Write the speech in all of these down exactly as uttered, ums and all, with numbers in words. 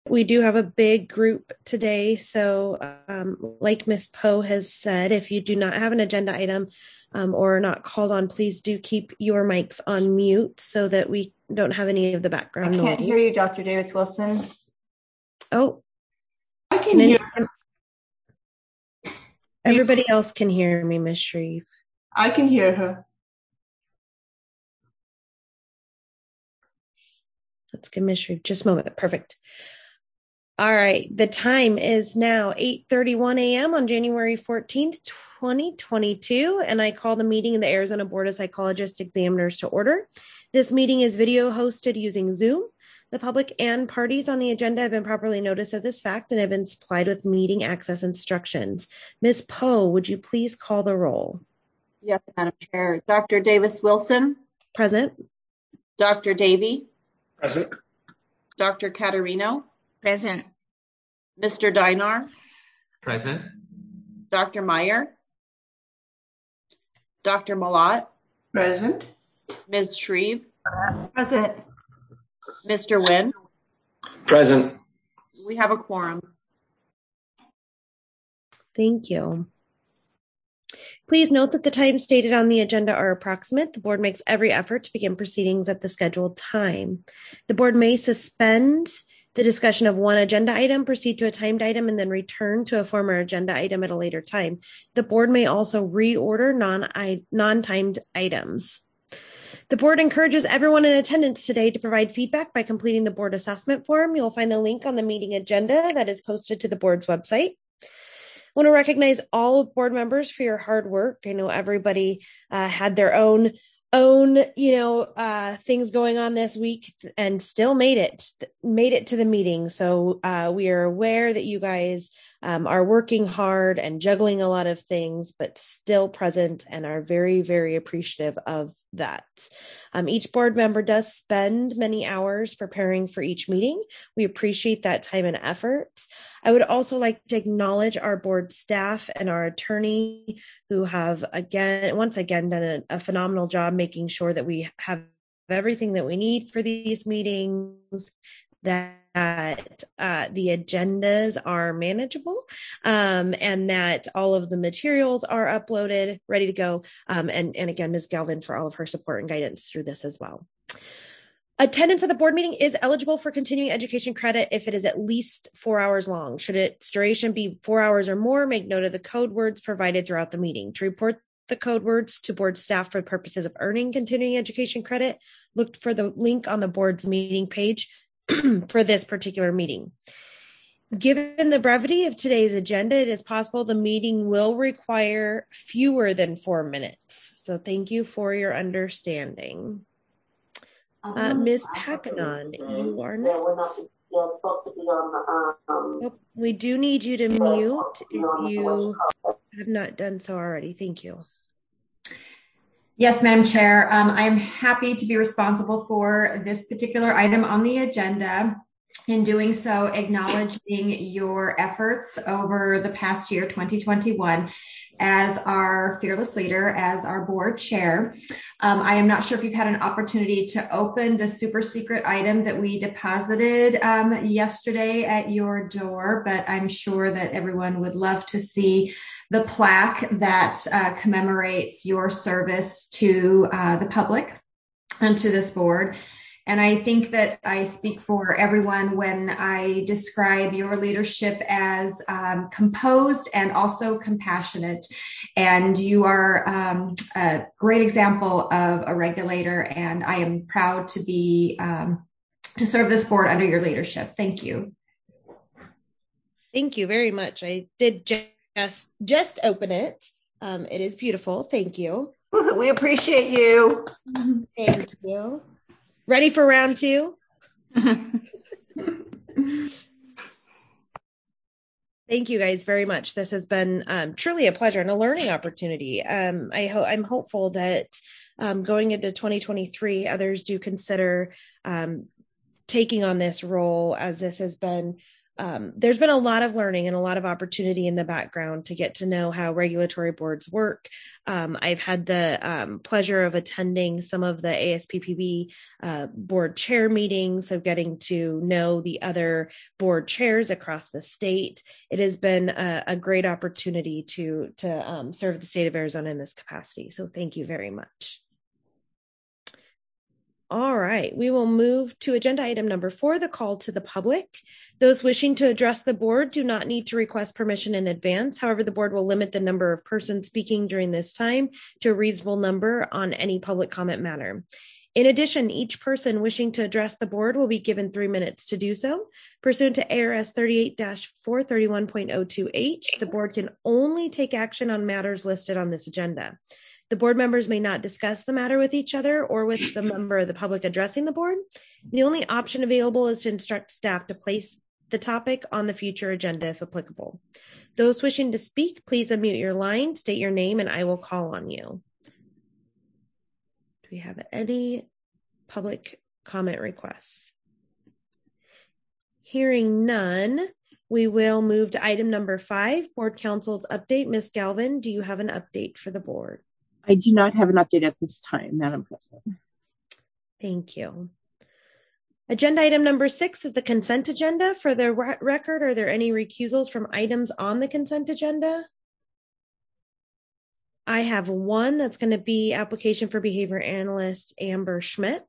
We do have a big group today. So um, like Miz Poe has said, if you do not have an agenda item um, or are not called on, please do keep your mics on mute so that we don't have any of the background noise. I can't noise. hear you, Doctor Davis Wilson. Oh, I can, can hear. Any, everybody else can hear me, Miz Shreve. I can hear her. Let's give Miz Shreve just a moment. Perfect. All right. The time is now eight thirty-one a.m. on January fourteenth, twenty twenty-two, and I call the meeting of the Arizona Board of Psychologists Examiners to order. This meeting is video hosted using Zoom. The public and parties on the agenda have been properly noticed of this fact and have been supplied with meeting access instructions. Miz Poe, would you please call the roll? Yes, Madam Chair. Doctor Davis Wilson. Present. Doctor Davey. Present. Doctor Caterino. Present. Mister Dinar. Present. Doctor Meyer. Doctor Malott. Present. Miz Shreve. Present. Mister Nguyen. Present. We have a quorum. Thank you. Please note that the times stated on the agenda are approximate. The board makes every effort to begin proceedings at the scheduled time. The board may suspend the discussion of one agenda item, proceed to a timed item, and then return to a former agenda item at a later time. The board may also reorder non, non-timed items. The board encourages everyone in attendance today to provide feedback by completing the board assessment form. You'll find the link on the meeting agenda that is posted to the board's website. I want to recognize all board members for your hard work. I know everybody uh, had their own own, you know, uh, things going on this week and still made it, made it to the meeting. So uh, we are aware that you guys um, are working hard and juggling a lot of things, but still present and are very, very appreciative of that. Um, each board member does spend many hours preparing for each meeting. We appreciate that time and effort. I would also like to acknowledge our board staff and our attorney who have again, once again, done a, a phenomenal job making sure that we have everything that we need for these meetings, that uh, the agendas are manageable, um, and that all of the materials are uploaded, ready to go. Um, and, and again, Miz Galvin for all of her support and guidance through this as well. Attendance at the board meeting is eligible for continuing education credit if it is at least four hours long. Should its duration be four hours or more, make note of the code words provided throughout the meeting. To report the code words to board staff for purposes of earning continuing education credit, look for the link on the board's meeting page for this particular meeting. Given the brevity of today's agenda, it is possible the meeting will require fewer than four minutes. So thank you for your understanding. Uh, Miz Packanon, you are next. Oh, we do need you to mute if you have not done so already. Thank you. Yes, Madam Chair. Um, I'm happy to be responsible for this particular item on the agenda. In doing so, acknowledging your efforts over the past year, twenty twenty-one, as our fearless leader, as our board chair. Um, I am not sure if you've had an opportunity to open the super secret item that we deposited um, yesterday at your door, but I'm sure that everyone would love to see the plaque that uh, commemorates your service to uh, the public and to this board. And I think that I speak for everyone when I describe your leadership as um, composed and also compassionate. And you are um, a great example of a regulator, and I am proud to be um, to serve this board under your leadership. Thank you. Thank you very much. I did just just open it. Um, it is beautiful. Thank you. We appreciate you. Thank you. Ready for round two? Thank you guys very much. This has been um, truly a pleasure and a learning opportunity. Um, I ho- I'm hopeful that um, going into twenty twenty-three, others do consider um, taking on this role, as this has been um, there's been a lot of learning and a lot of opportunity in the background to get to know how regulatory boards work. Um, I've had the um, pleasure of attending some of the A S P P B uh, board chair meetings, so getting to know the other board chairs across the state. It has been a, a great opportunity to, to um, serve the state of Arizona in this capacity. So thank you very much. All right, we will move to agenda item number four, the call to the public. Those wishing to address the board do not need to request permission in advance. However, the board will limit the number of persons speaking during this time to a reasonable number on any public comment matter. In addition, each person wishing to address the board will be given three minutes to do so. Pursuant to A R S thirty-eight dash four thirty-one point oh two H, the board can only take action on matters listed on this agenda. The board members may not discuss the matter with each other or with the member of the public addressing the board. The only option available is to instruct staff to place the topic on the future agenda if applicable. Those wishing to speak, please unmute your line, state your name, and I will call on you. Do we have any public comment requests? Hearing none, we will move to item number five, Board Council's update. Miz Galvin, do you have an update for the board? I do not have an update at this time, Madam President. Thank you. Agenda item number six is the consent agenda. For the re- record, are there any recusals from items on the consent agenda? I have one that's going to be application for behavior analyst Amber Schmidt.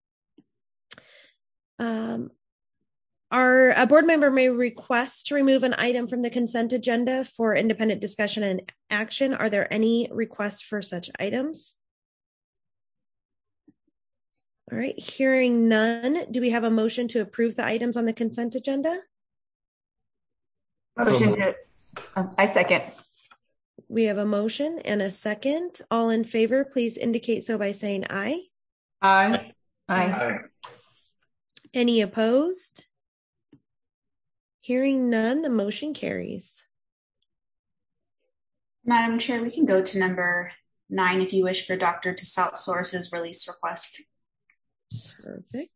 Um, Our a board member may request to remove an item from the consent agenda for independent discussion and action. Are there any requests for such items? All right, hearing none, do we have a motion to approve the items on the consent agenda? Motion to, um, I second. We have a motion and a second. All in favor, please indicate so by saying aye. Aye. Aye. Any opposed? Hearing none, the motion carries. Madam Chair, we can go to number nine if you wish for Doctor Tassat-Soares' release request. Perfect.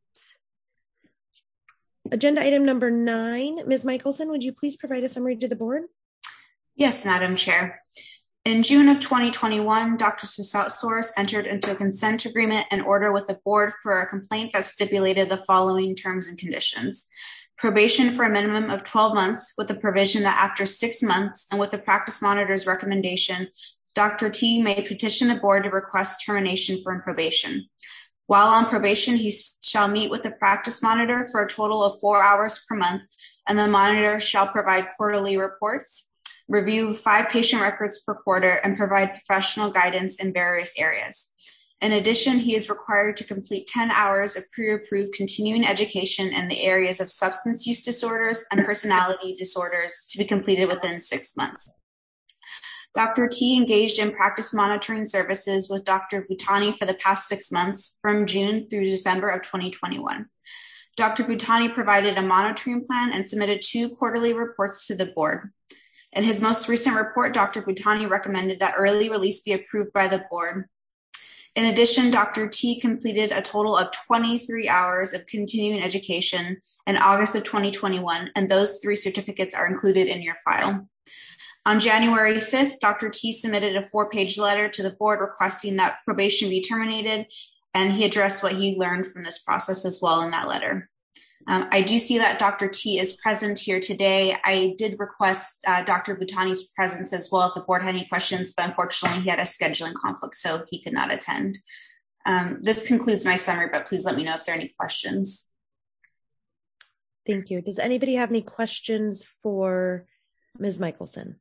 Agenda item number nine. Miz Michelson, would you please provide a summary to the board? Yes, Madam Chair. In June of twenty twenty-one, Doctor Tassat-Soares entered into a consent agreement and order with the board for a complaint that stipulated the following terms and conditions. Probation for a minimum of twelve months with the provision that after six months and with the practice monitor's recommendation, Doctor T may petition the board to request termination from probation. While on probation, he shall meet with the practice monitor for a total of four hours per month, and the monitor shall provide quarterly reports, review five patient records per quarter, and provide professional guidance in various areas. In addition, he is required to complete ten hours of pre-approved continuing education in the areas of substance use disorders and personality disorders to be completed within six months. Doctor T engaged in practice monitoring services with Doctor Bhutani for the past six months from June through December of twenty twenty-one. Doctor Bhutani provided a monitoring plan and submitted two quarterly reports to the board. In his most recent report, Doctor Bhutani recommended that early release be approved by the board. In addition, Doctor T completed a total of twenty-three hours of continuing education in August of twenty twenty-one, and those three certificates are included in your file. On January fifth, Doctor T submitted a four-page letter to the board requesting that probation be terminated, and he addressed what he learned from this process as well in that letter. Um, I do see that Doctor T is present here today. I did request uh, Doctor Bhutani's presence as well if the board had any questions, but unfortunately he had a scheduling conflict, so he could not attend. Um, this concludes my summary, but please let me know if there are any questions. Thank you. Does anybody have any questions for Miz Michelson?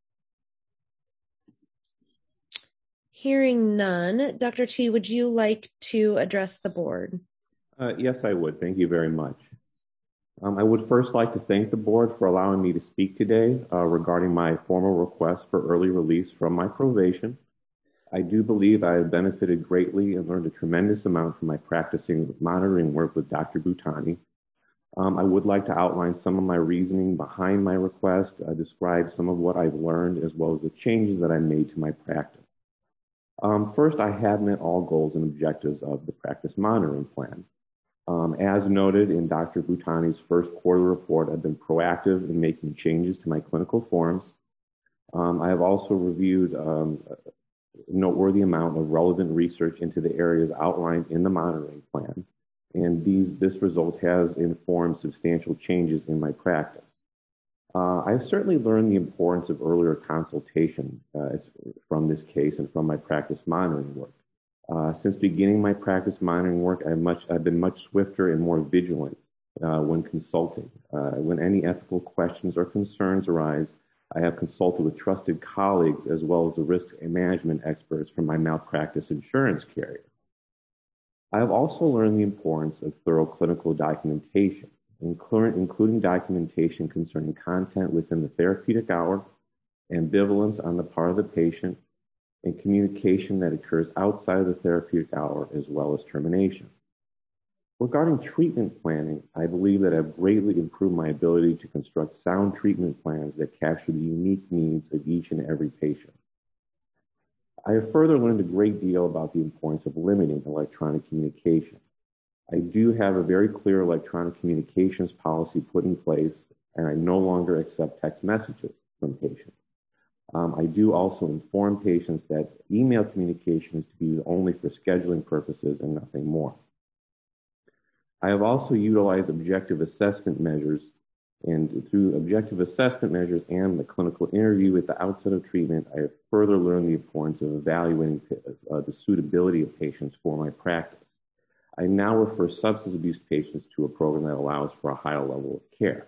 Hearing none, Doctor T, would you like to address the board? Uh, yes, I would. Thank you very much. Um, I would first like to thank the board for allowing me to speak today uh, regarding my formal request for early release from my probation. I do believe I have benefited greatly and learned a tremendous amount from my practicing monitoring work with Doctor Bhutani. Um, I would like to outline some of my reasoning behind my request, uh, describe some of what I've learned, as well as the changes that I made to my practice. Um, first, I have met all goals and objectives of the practice monitoring plan. Um, as noted in Doctor Bhutani's first quarter report, I've been proactive in making changes to my clinical forms. Um, I have also reviewed um, a noteworthy amount of relevant research into the areas outlined in the monitoring plan, and these, this result has informed substantial changes in my practice. Uh, I've certainly learned the importance of earlier consultation uh, from this case and from my practice monitoring work. Uh, since beginning my practice monitoring work, I've, much, I've been much swifter and more vigilant uh, when consulting. Uh, when any ethical questions or concerns arise, I have consulted with trusted colleagues as well as the risk management experts from my malpractice insurance carrier. I have also learned the importance of thorough clinical documentation, including documentation concerning content within the therapeutic hour, ambivalence on the part of the patient, and communication that occurs outside of the therapeutic hour, as well as termination. Regarding treatment planning, I believe that I've greatly improved my ability to construct sound treatment plans that capture the unique needs of each and every patient. I have further learned a great deal about the importance of limiting electronic communication. I do have a very clear electronic communications policy put in place, and I no longer accept text messages from patients. Um, I do also inform patients that email communication is to be used only for scheduling purposes and nothing more. I have also utilized objective assessment measures, and through objective assessment measures and the clinical interview at the outset of treatment, I have further learned the importance of evaluating uh, the suitability of patients for my practice. I now refer substance abuse patients to a program that allows for a higher level of care.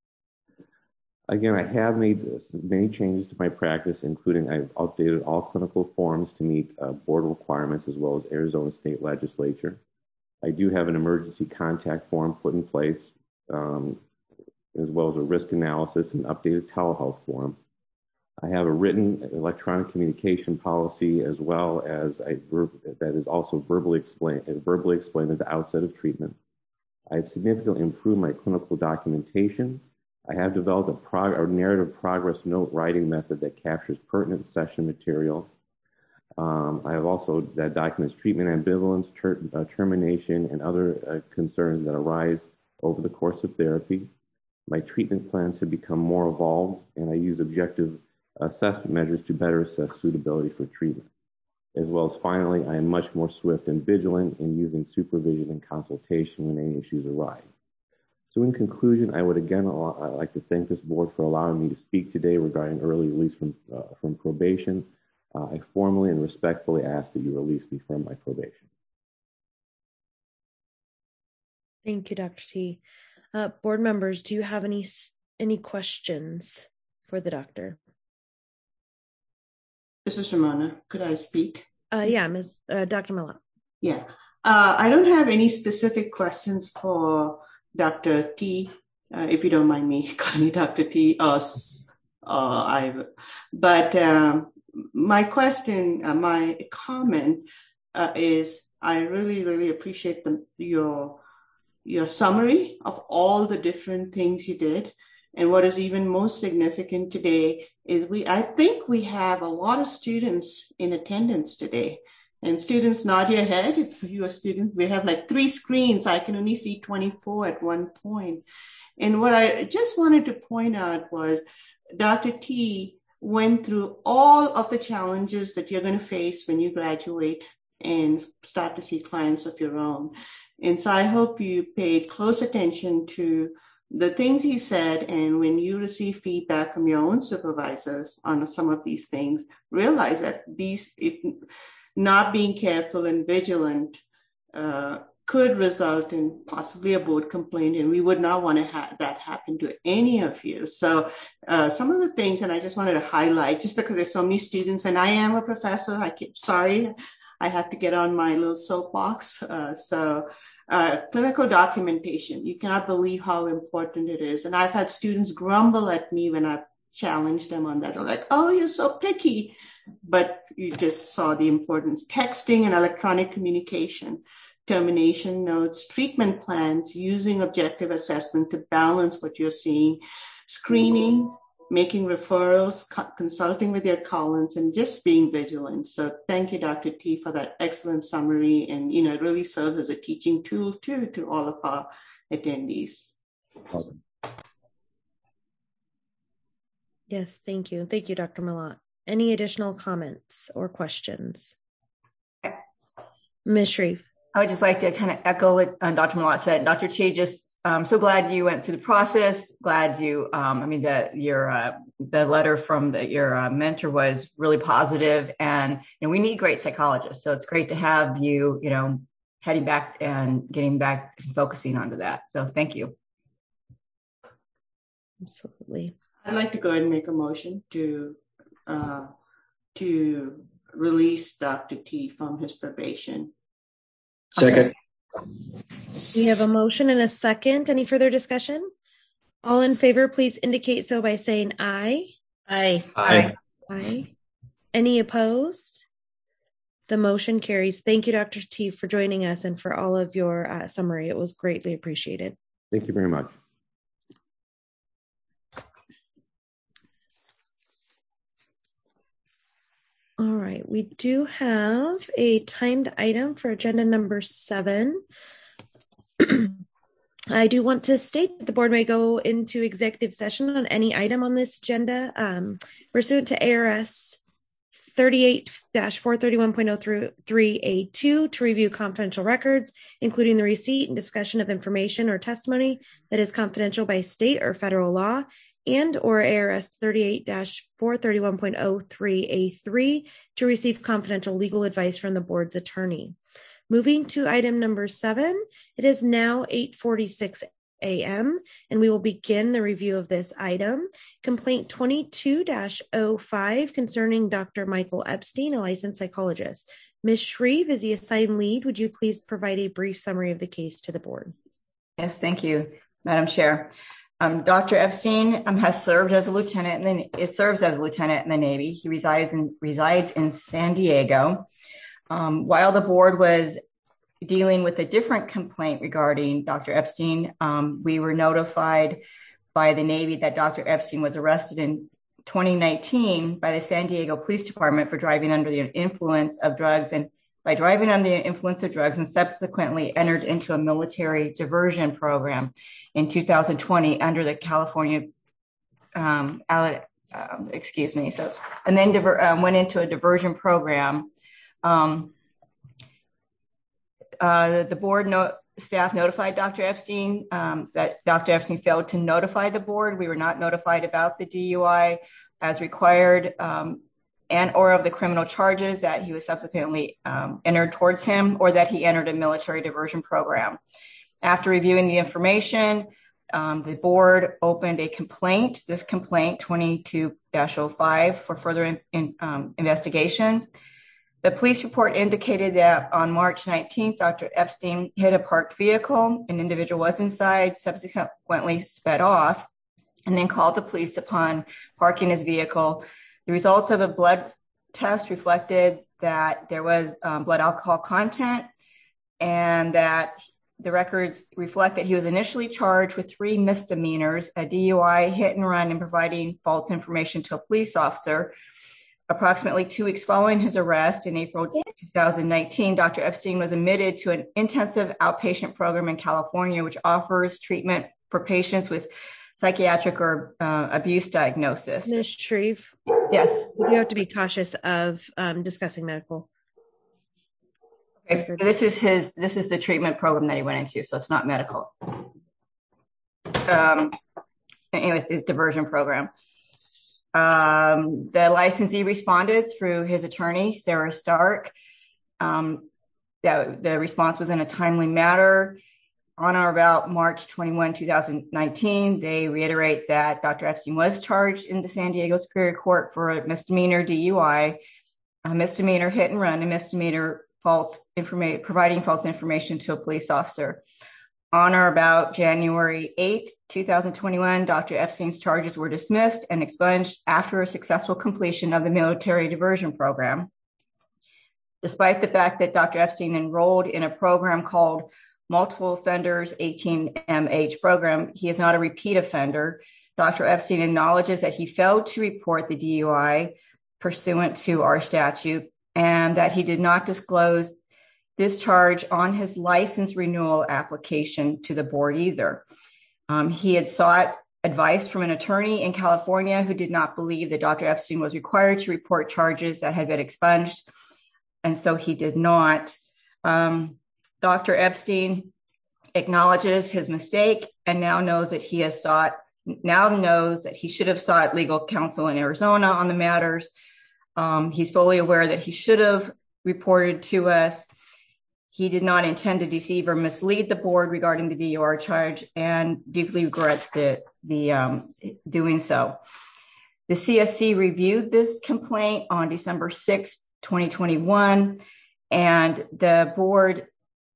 Again, I have made many changes to my practice, including I've updated all clinical forms to meet uh, board requirements as well as Arizona State Legislature. I do have an emergency contact form put in place, um, as well as a risk analysis and updated telehealth form. I have a written electronic communication policy as well as a verb that is also verbally explained, verbally explained at the outset of treatment. I've significantly improved my clinical documentation. I have developed a, prog- a narrative progress note writing method that captures pertinent session material. Um, I have also that documents treatment ambivalence, ter- uh, termination, and other uh, concerns that arise over the course of therapy. My treatment plans have become more evolved, and I use objective assessment measures to better assess suitability for treatment. As well as finally, I am much more swift and vigilant in using supervision and consultation when any issues arise. So in conclusion, I would again allow, I'd like to thank this board for allowing me to speak today regarding early release from, uh, from probation. Uh, I formally and respectfully ask that you release me from my probation. Thank you, Doctor T. Uh, board members, do you have any, any questions for the doctor? This is Ramona. Could I speak? Uh, yeah, Miz Uh, Doctor Malott. Yeah. Uh, I don't have any specific questions for Doctor T, uh, if you don't mind me calling me Doctor T. Uh, uh, I, but um, my question, uh, my comment uh, is I really, really appreciate the, your your summary of all the different things you did. And what is even most significant today is we, I think we have a lot of students in attendance today. And students, nod your head if you are students. We have like three screens. I can only see twenty-four at one point. And what I just wanted to point out was Doctor T went through all of the challenges that you're going to face when you graduate and start to see clients of your own. And so I hope you paid close attention to the things he said, and when you receive feedback from your own supervisors on some of these things, realize that these, if not being careful and vigilant, uh, could result in possibly a board complaint, and we would not want to have that happen to any of you. So uh, some of the things, and I just wanted to highlight, just because there's so many students, and I am a professor, I keep, sorry, I have to get on my little soapbox. Uh, so uh, clinical documentation, you cannot believe how important it is. And I've had students grumble at me when I challenge them on that. They're like, oh, you're so picky. But you just saw the importance. Texting and electronic communication, termination notes, treatment plans, using objective assessment to balance what you're seeing, screening, making referrals, co- consulting with your colleagues, and just being vigilant. So thank you, Doctor T, for that excellent summary. And, you know, it really serves as a teaching tool, too, to all of our attendees. Awesome. Yes, thank you. Thank you, Doctor Malat. Any additional comments or questions? Miz Shreve. I would just like to kind of echo what uh, Doctor Malat said. Doctor Chi, just um, so glad you went through the process. Glad you, um, I mean, that your uh, the letter from the, your uh, mentor was really positive, and you know we need great psychologists. So it's great to have you, you know, heading back and getting back and focusing onto that. So thank you. Absolutely. I'd like to go ahead and make a motion to uh, to release Doctor T from his probation. Second. We have a motion and a second. Any further discussion? All in favor, please indicate so by saying aye. Aye. Aye. Aye. Any opposed? The motion carries. Thank you, Doctor T, for joining us and for all of your uh, summary. It was greatly appreciated. Thank you very much. All right, we do have a timed item for agenda number seven. I do want to state that the board may go into executive session on any item on this agenda um, pursuant to A R S thirty-eight dash four thirty-one point oh three A two to review confidential records, including the receipt and discussion of information or testimony that is confidential by state or federal law, and or A R S thirty-eight dash four thirty-one point oh three A three to receive confidential legal advice from the board's attorney. Moving to item number seven, it is now eight forty-six a m and we will begin the review of this item. Complaint twenty-two dash oh five concerning Doctor Michael Epstein, a licensed psychologist. Miz Shreve is the assigned lead. Would you please provide a brief summary of the case to the board? Yes, thank you, Madam Chair. Um, Doctor Epstein um, has served as a lieutenant, and then it serves as a lieutenant in the Navy. He resides in resides in San Diego. Um, while the board was dealing with a different complaint regarding Doctor Epstein, um, we were notified by the Navy that Doctor Epstein was arrested in twenty nineteen by the San Diego Police Department for driving under the influence of drugs and by driving under the influence of drugs and subsequently entered into a military diversion program in two thousand twenty under the California, um, uh, excuse me, so, and then diver, uh, went into a diversion program. Um, uh, the board no, staff notified Doctor Epstein um, that Doctor Epstein failed to notify the board. We were not notified about the D U I as required, um, and or of the criminal charges that he was subsequently um, entered towards him, or that he entered a military diversion program. After reviewing the information, um, the board opened a complaint, this complaint twenty-two dash oh five, for further in, in, um, investigation. The police report indicated that on March nineteenth, Doctor Epstein hit a parked vehicle. An individual was inside, subsequently sped off, and then called the police upon parking his vehicle. The results of a blood test reflected that there was um, blood alcohol content, and that the records reflect that he was initially charged with three misdemeanors: a D U I, hit and run, and providing false information to a police officer. Approximately two weeks following his arrest in April two thousand nineteen, Doctor Epstein was admitted to an intensive outpatient program in California, which offers treatment for patients with psychiatric or uh, abuse diagnosis. Miz Shreve? Yes. You have to be cautious of um, discussing medical. Okay. This is his, this is the treatment program that he went into, so it's not medical. Um, anyways, his diversion program. Um, the licensee responded through his attorney, Sarah Stark. Um, that the response was in a timely manner. On or about March twenty-first, two thousand nineteen, they reiterate that Doctor Epstein was charged in the San Diego Superior Court for a misdemeanor D U I, a misdemeanor hit and run, a misdemeanor false information, providing false information to a police officer. On or about January eighth, two thousand twenty-one, Doctor Epstein's charges were dismissed and expunged after a successful completion of the military diversion program. Despite the fact that Doctor Epstein enrolled in a program called multiple offenders, eighteen M H program. He is not a repeat offender. Doctor Epstein acknowledges that he failed to report the D U I pursuant to our statute and that he did not disclose this charge on his license renewal application to the board either. Um, he had sought advice from an attorney in California who did not believe that Doctor Epstein was required to report charges that had been expunged, and so he did not. Um, Doctor Epstein acknowledges his mistake and now knows that he has sought, now knows that he should have sought legal counsel in Arizona on the matters. Um, he's fully aware that he should have reported to us. He did not intend to deceive or mislead the board regarding the D U I charge and deeply regrets the, the um, doing so. The C S C reviewed this complaint on December sixth, twenty twenty-one, and the board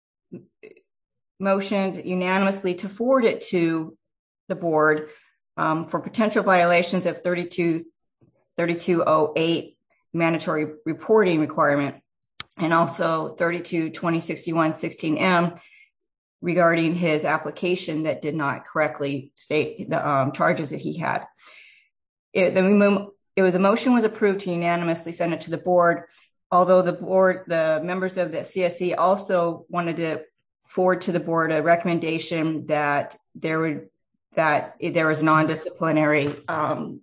motioned unanimously to forward it to the board um, for potential violations of thirty-two oh eight mandatory reporting requirement, and also thirty-two twenty sixty-one sixteen M regarding his application that did not correctly state the um, charges that he had. It, the, it was a motion was approved to unanimously send it to the board, although the board, the members of the C S C also wanted to forward to the board a recommendation that there would that there was non-disciplinary. Um,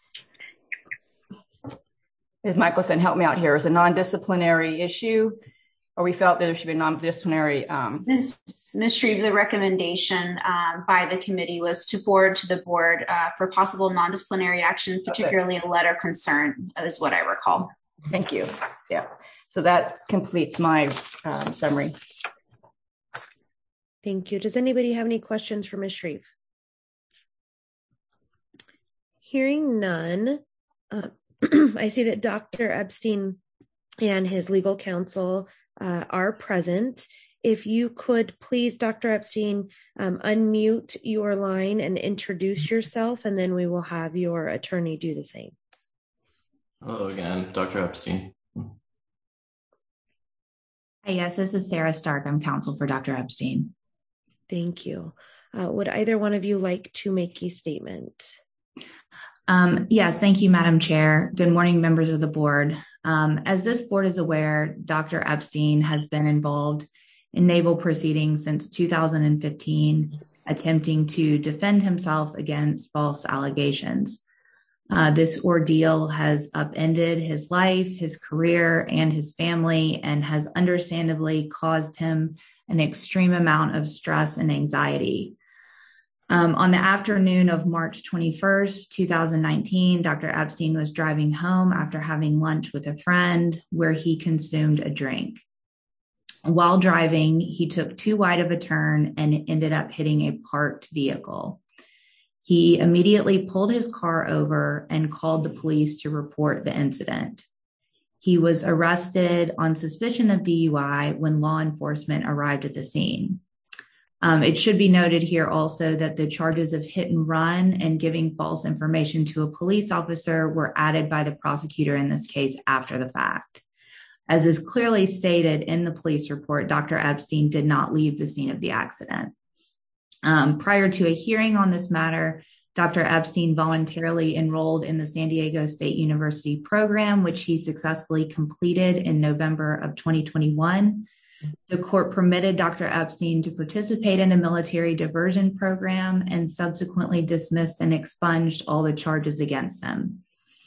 as Michael said, help me out here, is a non-disciplinary issue, or we felt that there should be a non-disciplinary. Um, Miz Miz Shreve, the recommendation um, by the committee was to forward to the board uh, for possible non-disciplinary action, particularly okay. a letter of concern, is what I recall. Thank you. Yeah. So that completes my um, summary. Thank you. Does anybody have any questions for Miz Shreve? Hearing none, uh, I see that Doctor Epstein and his legal counsel uh, are present. If you could please, Doctor Epstein, um, unmute your line and introduce yourself, and then we will have your attorney do the same. Hello again, Doctor Epstein. Hi, yes, this is Sarah Stark. I'm counsel for Doctor Epstein. Thank you. Uh, would either one of you like to make a statement? Um, yes, thank you, Madam Chair. Good morning, members of the board. Um, as this board is aware, Doctor Epstein has been involved in naval proceedings since two thousand fifteen, attempting to defend himself against false allegations. Uh, this ordeal has upended his life, his career, and his family, and has understandably caused him an extreme amount of stress and anxiety. Um, on the afternoon of March twenty-first, two thousand nineteen, Doctor Epstein was driving home after having lunch with a friend where he consumed a drink. While driving, he took too wide of a turn and ended up hitting a parked vehicle. He immediately pulled his car over and called the police to report the incident. He was arrested on suspicion of D U I when law enforcement arrived at the scene. Um, it should be noted here also that the charges of hit and run and giving false information to a police officer were added by the prosecutor in this case after the fact. As is clearly stated in the police report, Doctor Epstein did not leave the scene of the accident. Um, prior to a hearing on this matter, Doctor Epstein voluntarily enrolled in the San Diego State University program, which he successfully completed in November of twenty twenty-one. The court permitted Doctor Epstein to participate in a military diversion program and subsequently dismissed and expunged all the charges against him.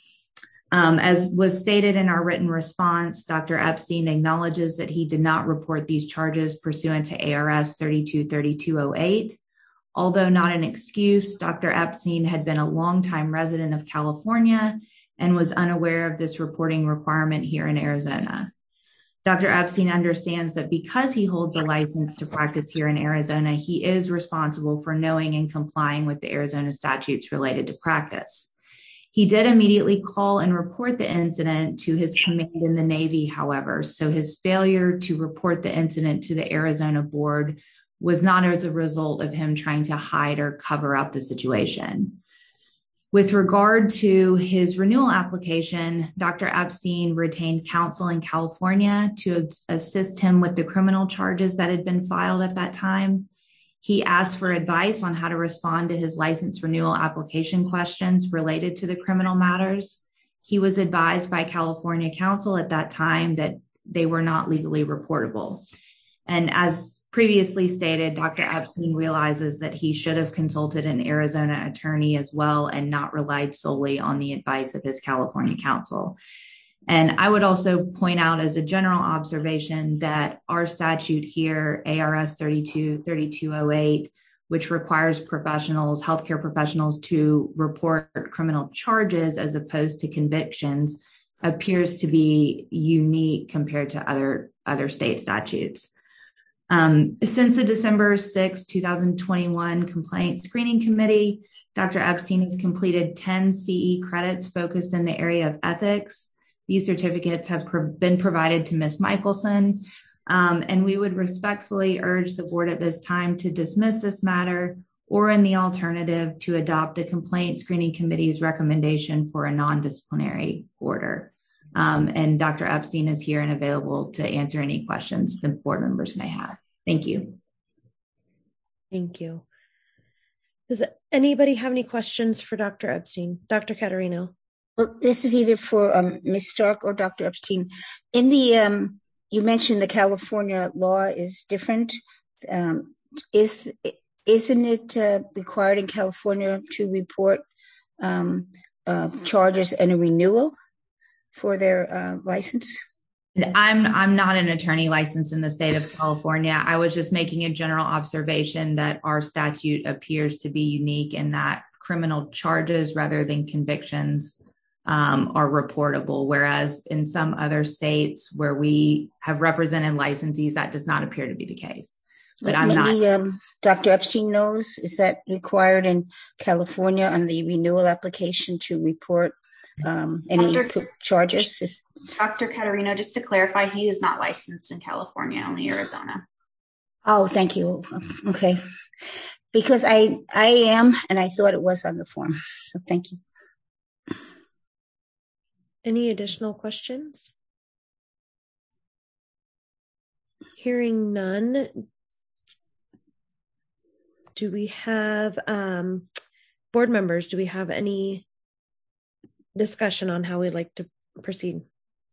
Um, as was stated in our written response, Doctor Epstein acknowledges that he did not report these charges pursuant to A R S thirty-two thirty-two oh eight. Although not an excuse, Doctor Epstein had been a longtime resident of California and was unaware of this reporting requirement here in Arizona. Doctor Epstein understands that because he holds a license to practice here in Arizona, he is responsible for knowing and complying with the Arizona statutes related to practice. He did immediately call and report the incident to his command in the Navy, however, so his failure to report the incident to the Arizona board was not as a result of him trying to hide or cover up the situation. With regard to his renewal application, Doctor Epstein retained counsel in California to assist him with the criminal charges that had been filed at that time. He asked for advice on how to respond to his license renewal application questions related to the criminal matters. He was advised by California counsel at that time that they were not legally reportable. And as previously stated, Doctor Epstein realizes that he should have consulted an Arizona attorney as well and not relied solely on the advice of his California counsel. And I would also point out as a general observation that our statute here, A R S thirty-two thirty-two oh eight, which requires professionals, healthcare professionals to report criminal charges as opposed to convictions, appears to be unique compared to other, other state statutes. Um, since the December sixth, twenty twenty-one Complaint Screening Committee, Doctor Epstein has completed ten C E credits focused in the area of ethics. These certificates have pro- been provided to Miz Michelson, um, and we would respectfully urge the board at this time to dismiss this matter, or in the alternative, to adopt the Complaint Screening Committee's recommendation for a non-disciplinary order. Um, and Doctor Epstein is here and available to answer any questions the board members may have. Thank you. Thank you. Does anybody have any questions for Doctor Epstein? Doctor Caterino. Well, this is either for um, Miz Stark or Doctor Epstein. In the, um, you mentioned the California law is different. Um, is, isn't it uh, required in California to report um, uh, charges and a renewal for their uh, license? I'm I'm not an attorney licensed in the state of California. I was just making a general observation that our statute appears to be unique in that criminal charges rather than convictions um, are reportable, whereas in some other states where we have represented licensees, that does not appear to be the case. But I'm Maybe, not. Um, Doctor Epstein knows, is that required in California on the renewal application to report um, any Doctor charges? Is- Doctor Caterino, just to clarify, he is not licensed in California, only Arizona. Oh, thank you. Okay. Because I, I am, and I thought it was on the form. So thank you. Any additional questions? Hearing none. Do we have, um, board members, do we have any discussion on how we'd like to proceed?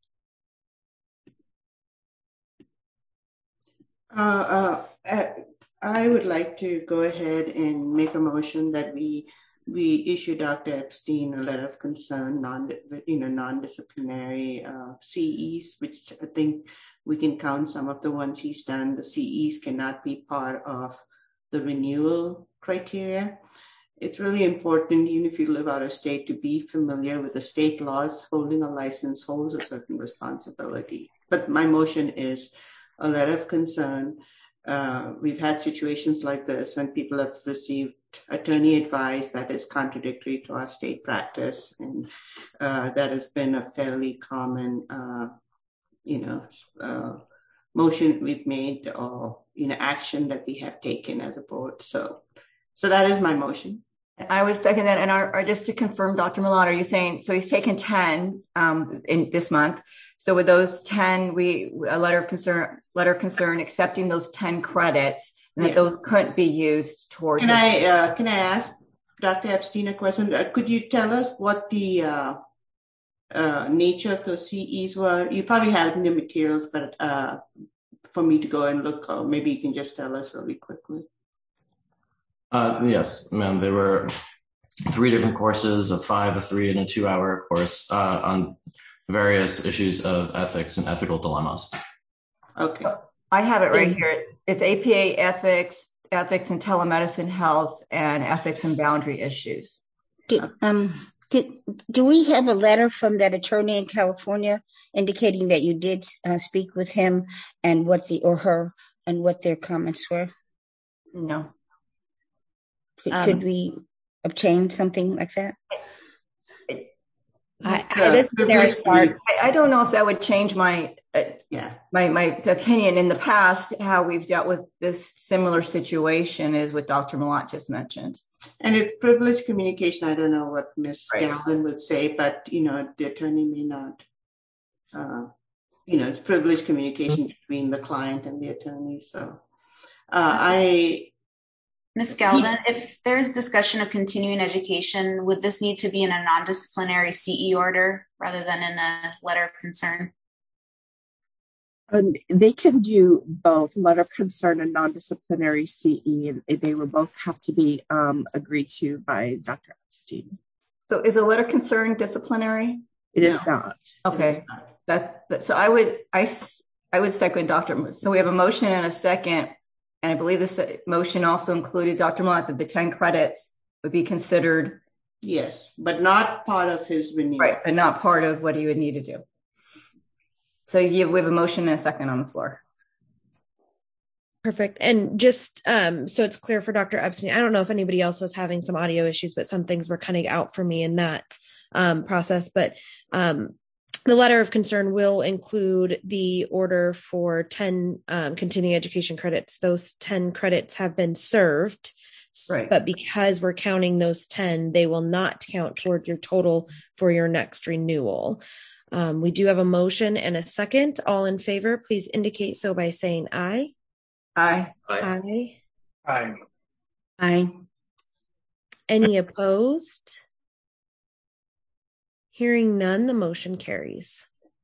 Uh, uh, I would like to go ahead and make a motion that we we issue Doctor Epstein a letter of concern, non you know non-disciplinary uh, C Es, which I think we can count some of the ones he's done. The C Es cannot be part of the renewal criteria. It's really important, even if you live out of state, to be familiar with the state laws. Holding a license holds a certain responsibility. But my motion is a letter of concern. Uh, we've had situations like this when people have received attorney advice that is contradictory to our state practice, and uh, that has been a fairly common, uh, you know, uh, motion we've made, or you know, action that we have taken as a board. So, so that is my motion. I would second that. And our, our, just to confirm, Doctor Milano, are you saying, so he's taken ten um, in this month. So with those ten, we, a letter of concern, letter of concern, accepting those ten credits, and that yeah. those couldn't be used towards. Can I, uh, can I ask Doctor Epstein a question? Uh, could you tell us what the uh, uh, nature of those C Es were? You probably have in the materials, but uh, for me to go and look, or maybe you can just tell us really quickly. Uh, yes, ma'am. There were three different courses, a five, a three, and a two-hour course uh, on various issues of ethics and ethical dilemmas. Okay. So I have it right here. It's A P A ethics, ethics in telemedicine health, and ethics and boundary issues. Do, um, did, do we have a letter from that attorney in California indicating that you did uh, speak with him and what the, or her, and what their comments were? No. Could, um, could we obtain something like that? I, I, this is their start. I, I don't know if that would change my uh, yeah my my opinion. In the past, how we've dealt with this similar situation is what Doctor Malott just mentioned. And it's privileged communication. I don't know what Miz Right. Galvin would say, but you know, the attorney may not. Uh, you know, it's privileged communication between the client and the attorney. So, uh, I. Miz Galvin, he, if there's discussion of continuing education, would this need to be in a non-disciplinary C E order rather than in a letter of concern? Um, they can do both letter of concern and non-disciplinary C E, and they will both have to be um, agreed to by Doctor Epstein. So is a letter of concern disciplinary? It no. is not. Okay. Is not. That, that so I would I, I would second Doctor So we have a motion and a second, and I believe this motion also included Doctor Malott that the ten credits would be considered. Yes, but not part of his renewal. Right, but not part of what he would need to do. So you, we have a motion and a second on the floor. Perfect. And just um, so it's clear for Doctor Epstein, I don't know if anybody else was having some audio issues, but some things were cutting out for me in that um, process. But um, the letter of concern will include the order for ten um, continuing education credits. Those ten credits have been served. Right. But because we're counting those ten, they will not count toward your total for your next renewal. Um, we do have a motion and a second. All in favor, please indicate so by saying aye. Aye. Aye. Aye. Aye. Any opposed? Hearing none, the motion carries.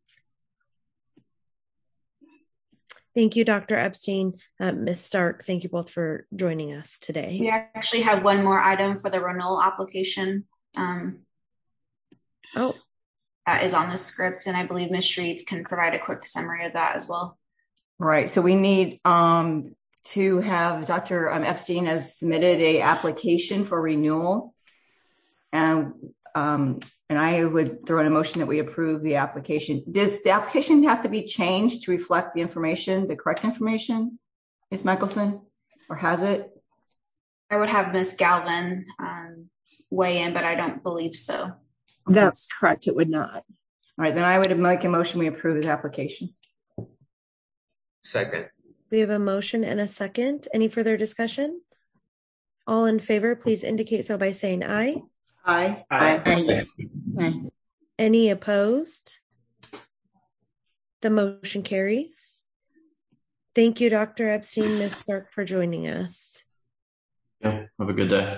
Thank you, Doctor Epstein. Uh, Miz Stark, thank you both for joining us today. We actually have one more item for the renewal application. Um, oh. That is on the script, and I believe Miz Shreve can provide a quick summary of that as well. Right. So we need um, to have Doctor Um, Epstein has submitted a application for renewal, and um, and I would throw in a motion that we approve the application. Does the application have to be changed to reflect the information, the correct information, Miz Michelson, or has it? I would have Miz Galvin um, weigh in, but I don't believe so. That's correct. It would not. All right, then I would make a motion we approve his application. Second. We have a motion and a second. Any further discussion? All in favor, please indicate so by saying aye. Aye. Aye. Aye. Aye. Any opposed? The motion carries. Thank you, Doctor Epstein, Miz Stark, for joining us. Yeah, have a good day.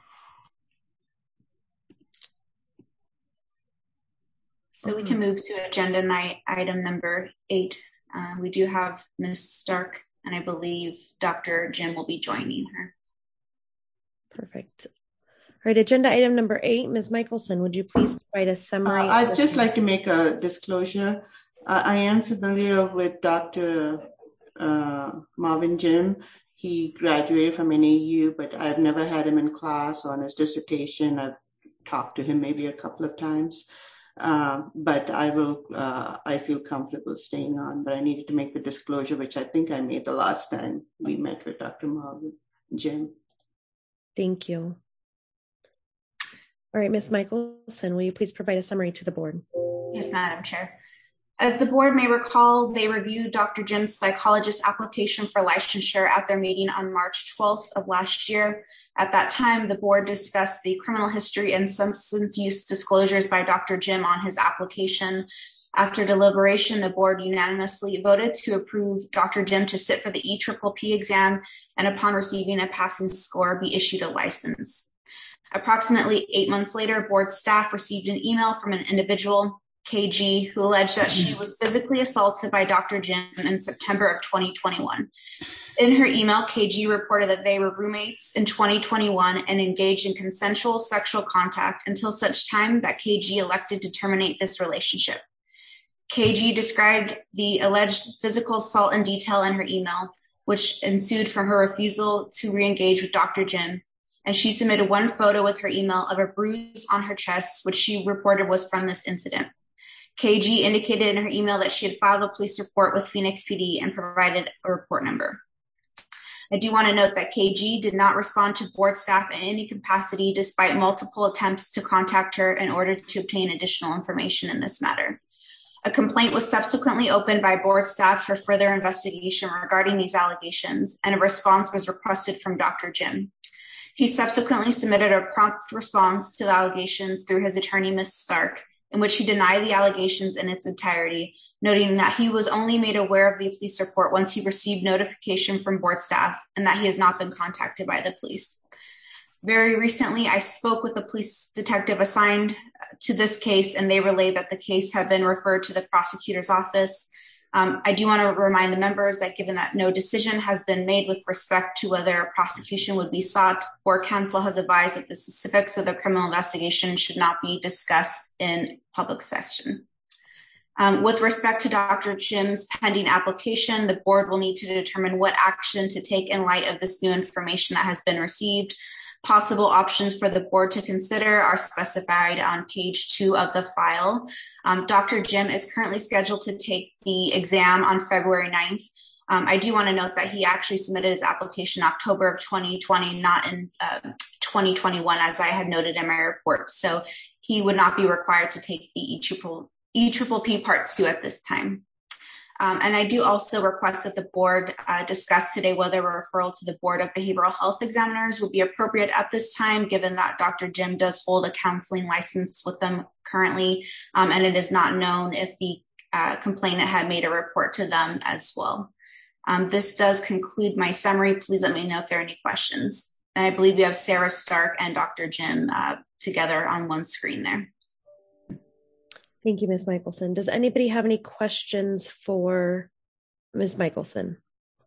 So we can move to agenda night item number eight. Uh, we do have Miz Stark, and I believe Doctor Jim will be joining her. Perfect. All right, agenda item number eight, Miz Michelson, would you please provide a summary? Uh, I'd just like to make a disclosure. Uh, I am familiar with Doctor Uh, Marvin Jim. He graduated from N A U, but I've never had him in class on his dissertation. I've talked to him maybe a couple of times. Uh, but I will, uh, I feel comfortable staying on, but I needed to make the disclosure, which I think I made the last time we met with Doctor Marvin Jim. Thank you. All right, Miz Michelson, will you please provide a summary to the board? Yes, Madam Chair. As the board may recall, they reviewed Doctor Jim's psychologist application for licensure at their meeting on March twelfth of last year. At that time, the board discussed the criminal history and substance use disclosures by Doctor Jim on his application. After deliberation, the board unanimously voted to approve Doctor Jim to sit for the E P P P exam, and upon receiving a passing score, be issued a license. Approximately eight months later, board staff received an email from an individual, K G, who alleged that she was physically assaulted by Doctor Jim in September of twenty twenty-one. In her email, K G reported that they were roommates in twenty twenty-one and engaged in consensual sexual contact until such time that K G elected to terminate this relationship. K G described the alleged physical assault in detail in her email, which ensued from her refusal to re-engage with Doctor Jim, and she submitted one photo with her email of a bruise on her chest, which she reported was from this incident. K G indicated in her email that she had filed a police report with Phoenix P D and provided a report number. I do want to note that K G did not respond to board staff in any capacity despite multiple attempts to contact her in order to obtain additional information in this matter. A complaint was subsequently opened by board staff for further investigation regarding these allegations, and a response was requested from Doctor Jim. He subsequently submitted a prompt response to the allegations through his attorney, Miz Stark, in which he denied the allegations in its entirety, noting that he was only made aware of the police report once he received notification from board staff and that he has not been contacted by the police. Very recently, I spoke with the police detective assigned to this case, and they relayed that the case had been referred to the prosecutor's office. Um, I do want to remind the members that given that no decision has been made with respect to whether a prosecution would be sought, board counsel has advised that the specifics of the criminal investigation should not be discussed in public session. Um, with respect to Doctor Jim's pending application, the board will need to determine what action to take in light of this new information that has been received. Possible options for the board to consider are specified on page two of the file. Um, Doctor Jim is currently scheduled to take the exam on February ninth. Um, I do want to note that he actually submitted his application in October of twenty twenty, not in uh, twenty twenty-one, as I had noted in my report. So he would not be required to take the E P P Part two at this time. Um, and I do also request that the board uh, discuss today whether a referral to the Board of Behavioral Health Examiners would be appropriate at this time, given that Doctor Jim does hold a counseling license with them currently, um, and it is not known if the uh, complainant had made a report to them as well. Um, this does conclude my summary. Please let me know if there are any questions. And I believe we have Sarah Stark and Doctor Jim uh, together on one screen there. Thank you, Miz Michelson. Does anybody have any questions for Miz Michelson?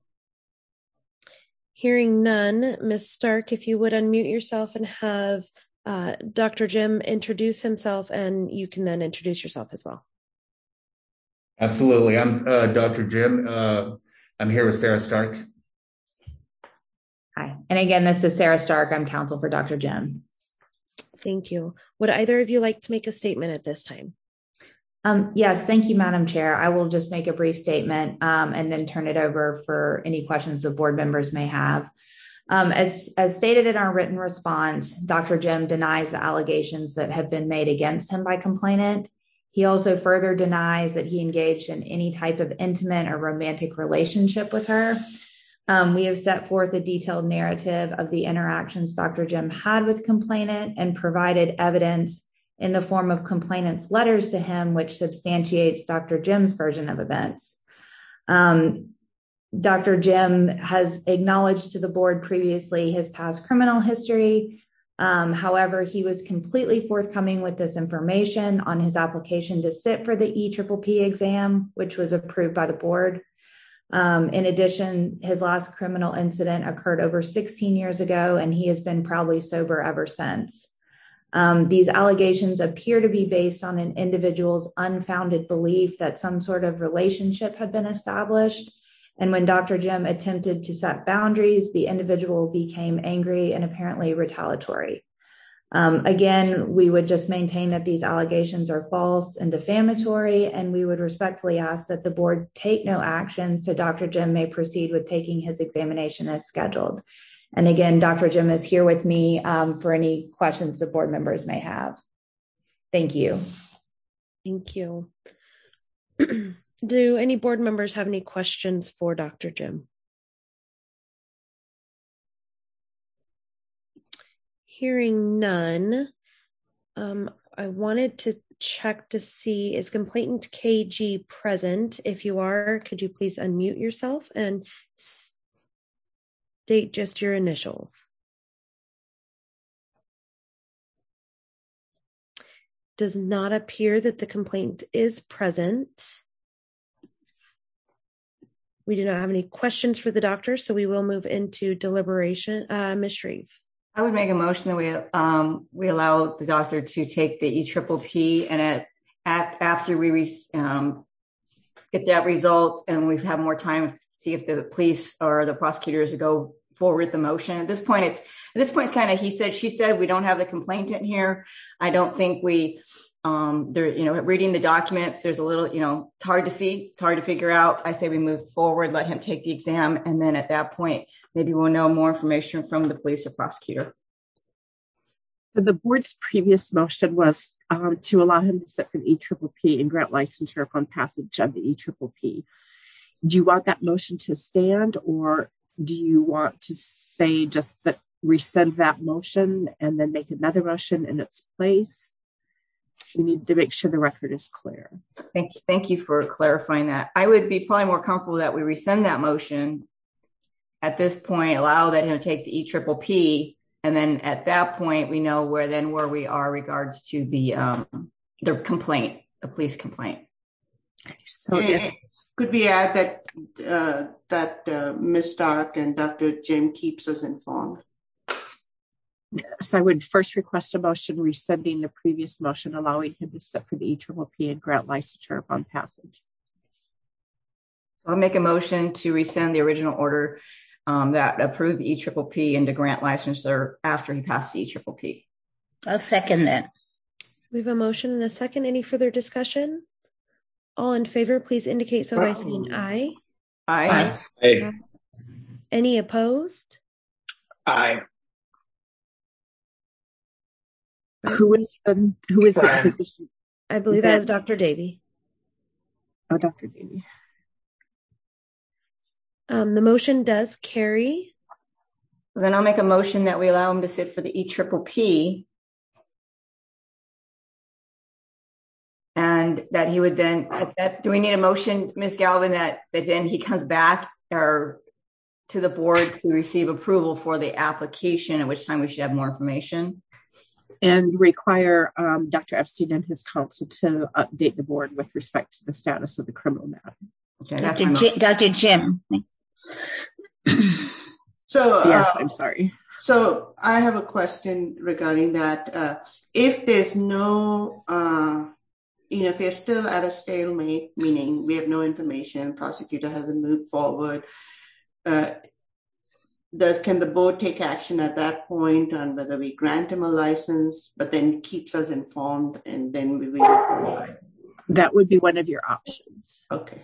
Hearing none, Miz Stark, if you would unmute yourself and have uh, Doctor Jim introduce himself, and you can then introduce yourself as well. Absolutely. I'm uh, Doctor Jim. Uh, I'm here with Sarah Stark. Hi. And again, this is Sarah Stark. I'm counsel for Doctor Jim. Thank you. Would either of you like to make a statement at this time? Um, yes, thank you, Madam Chair. I will just make a brief statement um, and then turn it over for any questions the board members may have. Um, as, as stated in our written response, Doctor Jim denies the allegations that have been made against him by complainant. He also further denies that he engaged in any type of intimate or romantic relationship with her. Um, we have set forth a detailed narrative of the interactions Doctor Jim had with complainant and provided evidence in the form of complainant's letters to him, which substantiates Doctor Jim's version of events. Um, Doctor Jim has acknowledged to the board previously his past criminal history. Um, however, he was completely forthcoming with this information on his application to sit for the E P P P exam, which was approved by the board. Um, in addition, his last criminal incident occurred over sixteen years ago, and he has been proudly sober ever since. Um, these allegations appear to be based on an individual's unfounded belief that some sort of relationship had been established. And when Doctor Jim attempted to set boundaries, the individual became angry and apparently retaliatory. Um, again, we would just maintain that these allegations are false and defamatory, and we would respectfully ask that the board take no action so Doctor Jim may proceed with taking his examination as scheduled. And again, Doctor Jim is here with me um, for any questions the board members may have. Thank you. Thank you. Do any board members have any questions for Doctor Jim? Hearing none, um, I wanted to check to see, is complainant K G present? If you are, could you please unmute yourself and state just your initials? Does not appear that the complainant is present. We do not have any questions for the doctor, so we will move into deliberation. Uh, Miz Shreve. I would make a motion that we um, we allow the doctor to take the E P P P, and at, at after we re, um, get that results and we have more time, see if the police or the prosecutors go forward with the motion. At this point, it's at this point it's kind of he said she said. We don't have the complainant here. I don't think we Um, there, you know, reading the documents, there's a little, you know, it's hard to see, it's hard to figure out. I say we move forward, let him take the exam. And then at that point, maybe we'll know more information from the police or prosecutor. So the board's previous motion was um, to allow him to sit for the E P P P and grant licensure upon passage of the E P P P. Do you want that motion to stand, or do you want to say just that rescind that motion and then make another motion in its place? We need to make sure the record is clear. Thank you. Thank you for clarifying that. I would be probably more comfortable that we rescind that motion at this point, allow that him to take the E P P P. And then at that point, we know where then where we are regards to the um, the complaint, the police complaint. So if, could we add that uh, that uh, Miz Stark and Doctor Jim keeps us informed? So I would first request a motion rescinding the previous motion, allowing him to sit for the E P P P and grant licensure upon passage. So I'll make a motion to rescind the original order Um, that approved the E P P P and to grant licensure after he passed the E P P P. I'll second that. We have a motion and a second. Any further discussion? All in favor, please indicate so by saying aye. Aye. Aye. Aye. Any opposed? Aye. Who is the who is the position? I believe that is Doctor Davey. Oh, Doctor Davey. Um, the motion does carry. So then I'll make a motion that we allow him to sit for the E P P P. And that he would then, that, do we need a motion, Miz Galvin, that, that then he comes back or to the board to receive approval for the application, at which time we should have more information? And require um, Doctor Epstein and his counsel to update the board with respect to the status of the criminal matter. Okay, Doctor J- Doctor Jim. So yes, uh, I'm sorry. So I have a question regarding that. Uh, if there's no, uh, you know, if we're still at a stalemate, meaning we have no information, prosecutor hasn't moved forward, uh, does can the board take action at that point on whether we grant him a license, but then keeps us informed, and then we will? That would be one of your options. Okay.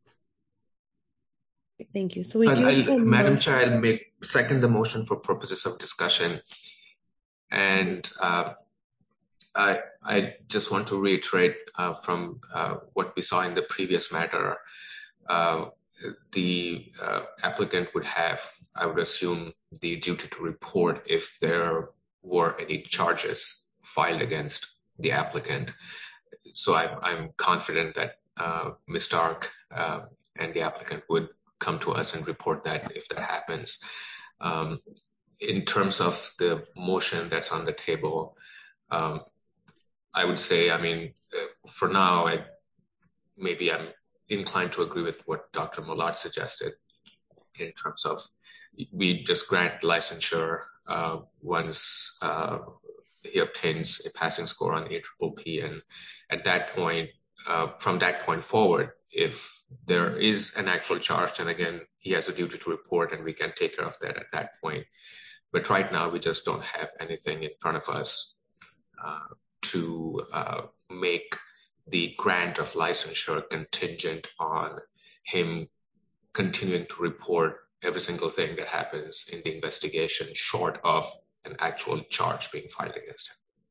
Thank you. So we I'll, do, I'll, Madam Chair, I'll make second the motion for purposes of discussion, and uh, I I just want to reiterate uh, from uh, what we saw in the previous matter. Uh, the uh, applicant would have, I would assume, the duty to report if there were any charges filed against the applicant. So I'm, I'm confident that uh, Miz Stark uh, and the applicant would come to us and report that if that happens. Um, in terms of the motion that's on the table, um, I would say, I mean, for now, I maybe I'm inclined to agree with what Doctor Millard suggested in terms of we just grant licensure uh, once uh, he obtains a passing score on the E P P P, and at that point, uh, from that point forward, if there is an actual charge, then again, he has a duty to report and we can take care of that at that point. But right now, we just don't have anything in front of us uh, to uh, make the grant of licensure contingent on him continuing to report every single thing that happens in the investigation, short of an actual charge being filed against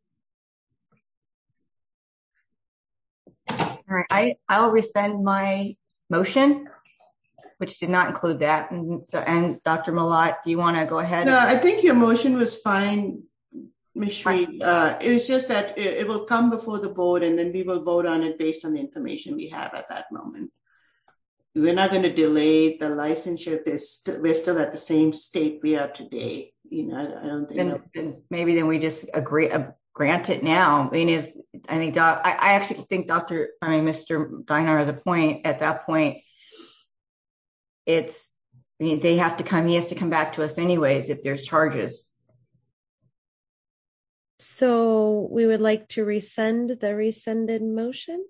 him. All right, I, I'll rescind my motion, which did not include that. And, so, and Doctor Millard, do you want to go ahead? No, I think your motion was fine, Miz Shri. Uh, it was just that it, it will come before the board and then we will vote on it based on the information we have at that moment. We're not going to delay the licensure if st- we're still at the same state we are today. You know, I, I don't think. Then, that- then maybe then we just agree, uh, grant it now. I mean, if I think doc, I, I actually think Doctor I mean, Mister Dinar has a point. At that point, it's I mean, they have to come. He has to come back to us anyways if there's charges. So we would like to rescind the rescinded motion.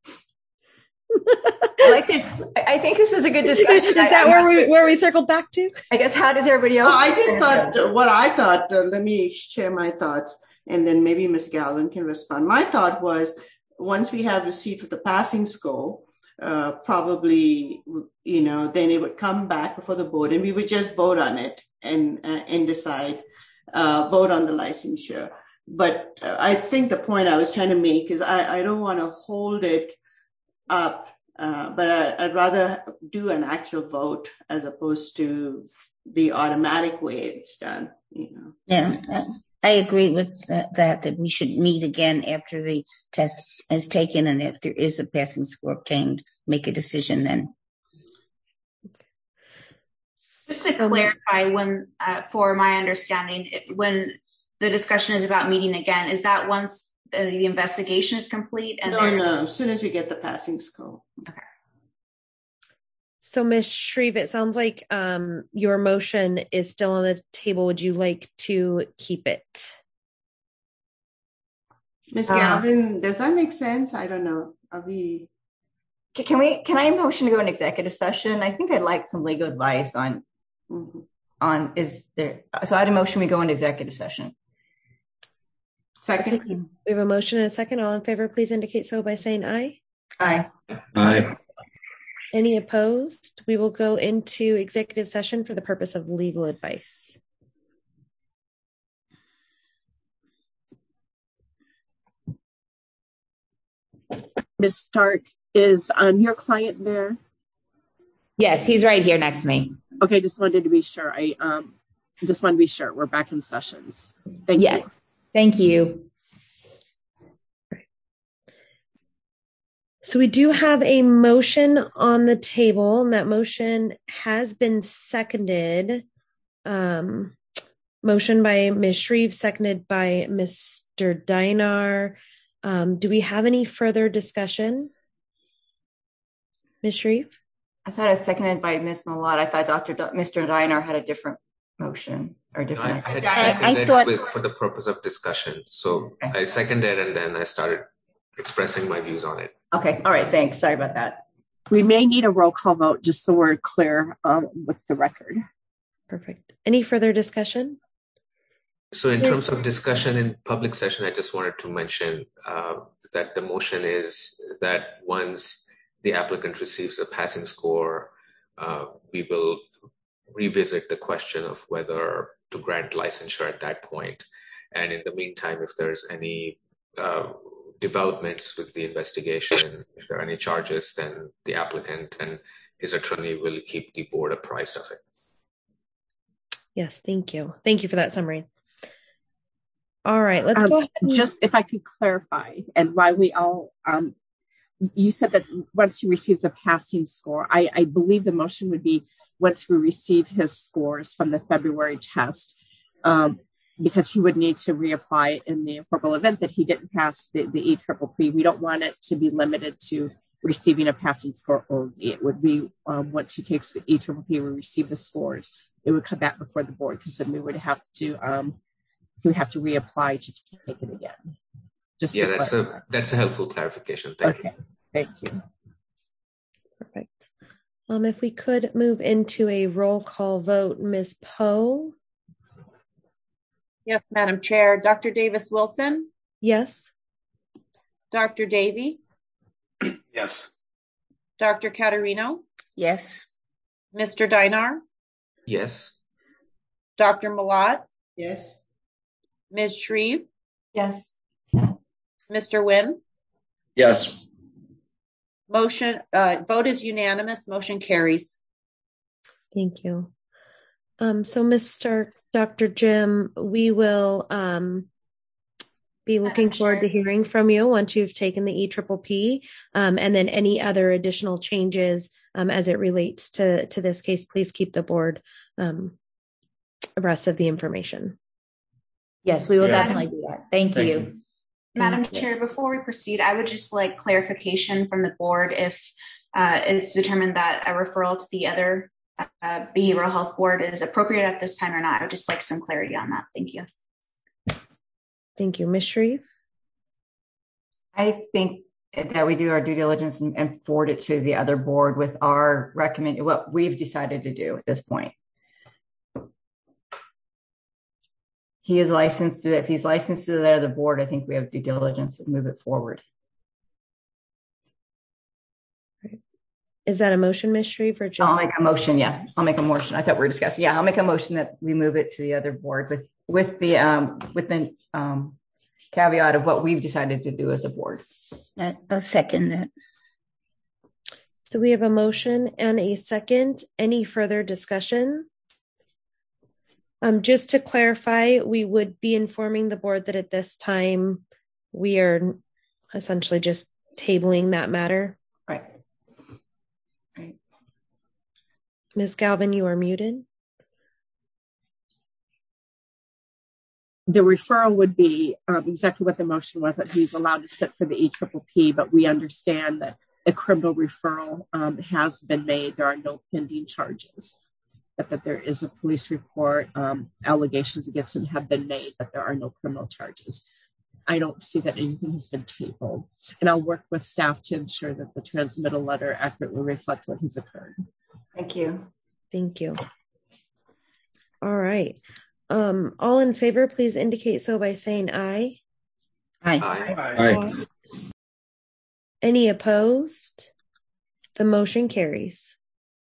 I like to. I think this is a good discussion. Is that where we where we circled back to? I guess. How does everybody else? Oh, I just thought what I thought. Uh, let me share my thoughts. and then maybe Miz Galvin can respond. My thought was, once we have receipt of the passing score, uh, probably, you know, then it would come back before the board and we would just vote on it and, uh, and decide, uh, vote on the licensure. But uh, I think the point I was trying to make is I, I don't want to hold it up, uh, but I, I'd rather do an actual vote as opposed to the automatic way it's done, you know. Yeah, I agree with that, that, that we should meet again after the test is taken, and if there is a passing score obtained, make a decision then. Just to clarify, when uh, for my understanding, it, when the discussion is about meeting again, is that once uh, the investigation is complete? And no, no, as soon as we get the passing score. Okay. So, Miz Shreve, it sounds like um, your motion is still on the table. Would you like to keep it? Miz Galvin, uh, does that make sense? I don't know. Are we? Can we? Can I motion to go in executive session? I think I'd like some legal advice on. Mm-hmm. On is there? So I had a motion. We go into executive session. Second. We have a motion and a second. All in favor, please indicate so by saying aye. Aye. Aye. Any opposed? We will go into executive session for the purpose of legal advice. Miz Stark, is um, your client there? Yes, he's right here next to me. Okay, just wanted to be sure. I um, just wanted to be sure we're back in sessions. Thank yes. you. Thank you. So we do have a motion on the table, and that motion has been seconded. Um, motion by Miz Shreve, seconded by Mister Dinar. Um, do we have any further discussion? Miz Shreve? I thought it was seconded by Miz Malott. I thought Doctor D- Mister Dinar had a different motion or different. I, I had I, seconded I thought with, for the purpose of discussion. So okay. I seconded and then I started expressing my views on it. Okay. All right. Thanks. Sorry about that. We may need a roll call vote just so we're clear um, with the record. Perfect. Any further discussion? So in terms of discussion in public session, I just wanted to mention uh, that the motion is that once the applicant receives a passing score, uh, we will revisit the question of whether to grant licensure at that point. And in the meantime, if there's any uh, developments with the investigation, if there are any charges, then the applicant and his attorney will keep the board apprised of it. Yes, thank you. Thank you for that summary. All right, let's um, go ahead. And... Just if I could clarify, and why we all, um, you said that once he receives a passing score, I, I believe the motion would be once we receive his scores from the February test, um, because he would need to reapply in the horrible event that he didn't pass the, the E P P P. We don't want it to be limited to receiving a passing score only. It would be um, once he takes the E P P P, we receive the scores, it would come back before the board, because then we would have to um, he would have to reapply to take it again. Just yeah, that's clarify. a that's a helpful clarification. Thank okay. you. Thank you. Perfect. Um, if we could move into a roll call vote, Miz Poe. Yes, Madam Chair. Doctor Davis Wilson? Yes. Doctor Davey? Yes. Doctor Caterino? yes. Mister Dinar? Yes. Doctor Malott? Yes. Miz Shreve? Yes. Mister Nguyen? Yes. Motion, uh, vote is unanimous. Motion carries. Thank you. Um, so, Mister Doctor Jim, we will um, be looking forward to hearing from you once you've taken the E P P P, um, and then any other additional changes um, as it relates to, to this case. Please keep the board um, abreast of the information. Yes, we will yes. definitely do that. Thank, Thank you. you. Madam Chair, before we proceed, I would just like clarification from the board if uh, it's determined that a referral to the other uh, behavioral health board is appropriate at this time or not. I would just like some clarity on that. Thank you. Thank you. Miz Shreve? I think that we do our due diligence and, and forward it to the other board with our recommend what we've decided to do at this point. he is licensed to, if he's licensed to the other board, I think we have due diligence to move it forward. Is that a motion, Miz Shreve, or just? I'll make a motion. Yeah, I'll make a motion. I thought we were discussing. Yeah, I'll make a motion that we move it to the other board with with the um with the um caveat of what we've decided to do as a board. I'll second that. So we have a motion and a second. Any further discussion? Um, just to clarify, we would be informing the board that at this time we are essentially just tabling that matter. Right. Right. Miz Galvin, you are muted. The referral would be um, exactly what the motion was, that he's allowed to sit for the E P P P, but we understand that a criminal referral um, has been made. There are no pending charges, but that there is a police report. Um, allegations against him have been made, but there are no criminal charges. I don't see that anything has been tabled, and I'll work with staff to ensure that the transmittal letter accurately reflects what has occurred. Thank you. Thank you. All right. Um, all in favor, please indicate so by saying aye. Aye. Aye. Aye. Any opposed? The motion carries.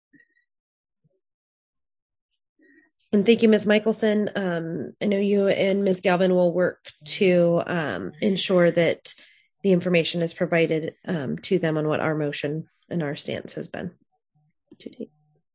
And thank you, Miz Michelson. Um, I know you and Miz Galvin will work to um, ensure that the information is provided um, to them on what our motion and our stance has been to date.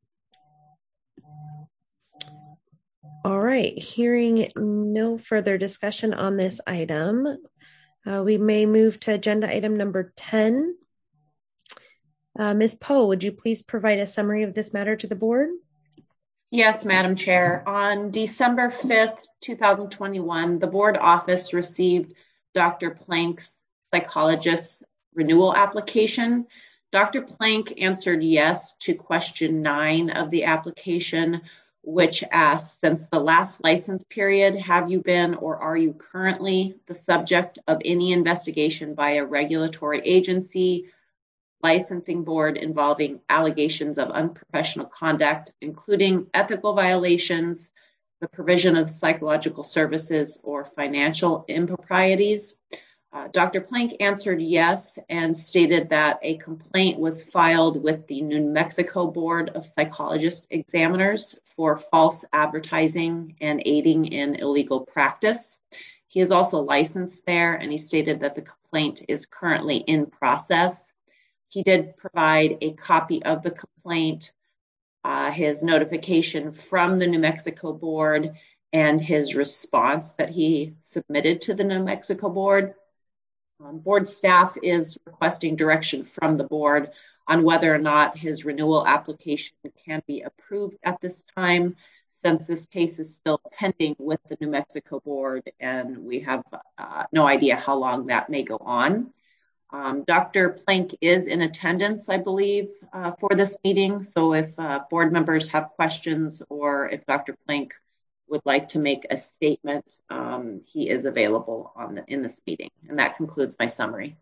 All right, hearing no further discussion on this item, uh, we may move to agenda item number ten. Uh, Miz Poe, would you please provide a summary of this matter to the board? Yes, Madam Chair. On December fifth, two thousand twenty-one, the board office received Doctor Plank's psychologist renewal application. Doctor Plank answered yes to question nine of the application, which asks, since the last license period, have you been or are you currently the subject of any investigation by a regulatory agency, licensing board involving allegations of unprofessional conduct, including ethical violations, the provision of psychological services, or financial improprieties? Uh, Doctor Plank answered yes and stated that a complaint was filed with the New Mexico Board of Psychologist Examiners for false advertising and aiding in illegal practice. He is also licensed there, and he stated that the complaint is currently in process. He did provide a copy of the complaint, uh, his notification from the New Mexico Board, and his response that he submitted to the New Mexico Board. Um, board staff is requesting direction from the board on whether or not his renewal application can be approved at this time, since this case is still pending with the New Mexico Board, and we have uh, no idea how long that may go on. Um, Doctor Plank is in attendance, I believe, uh, for this meeting. So if uh, board members have questions, or if Doctor Plank would like to make a statement, um, he is available on the, in this meeting. And that concludes my summary.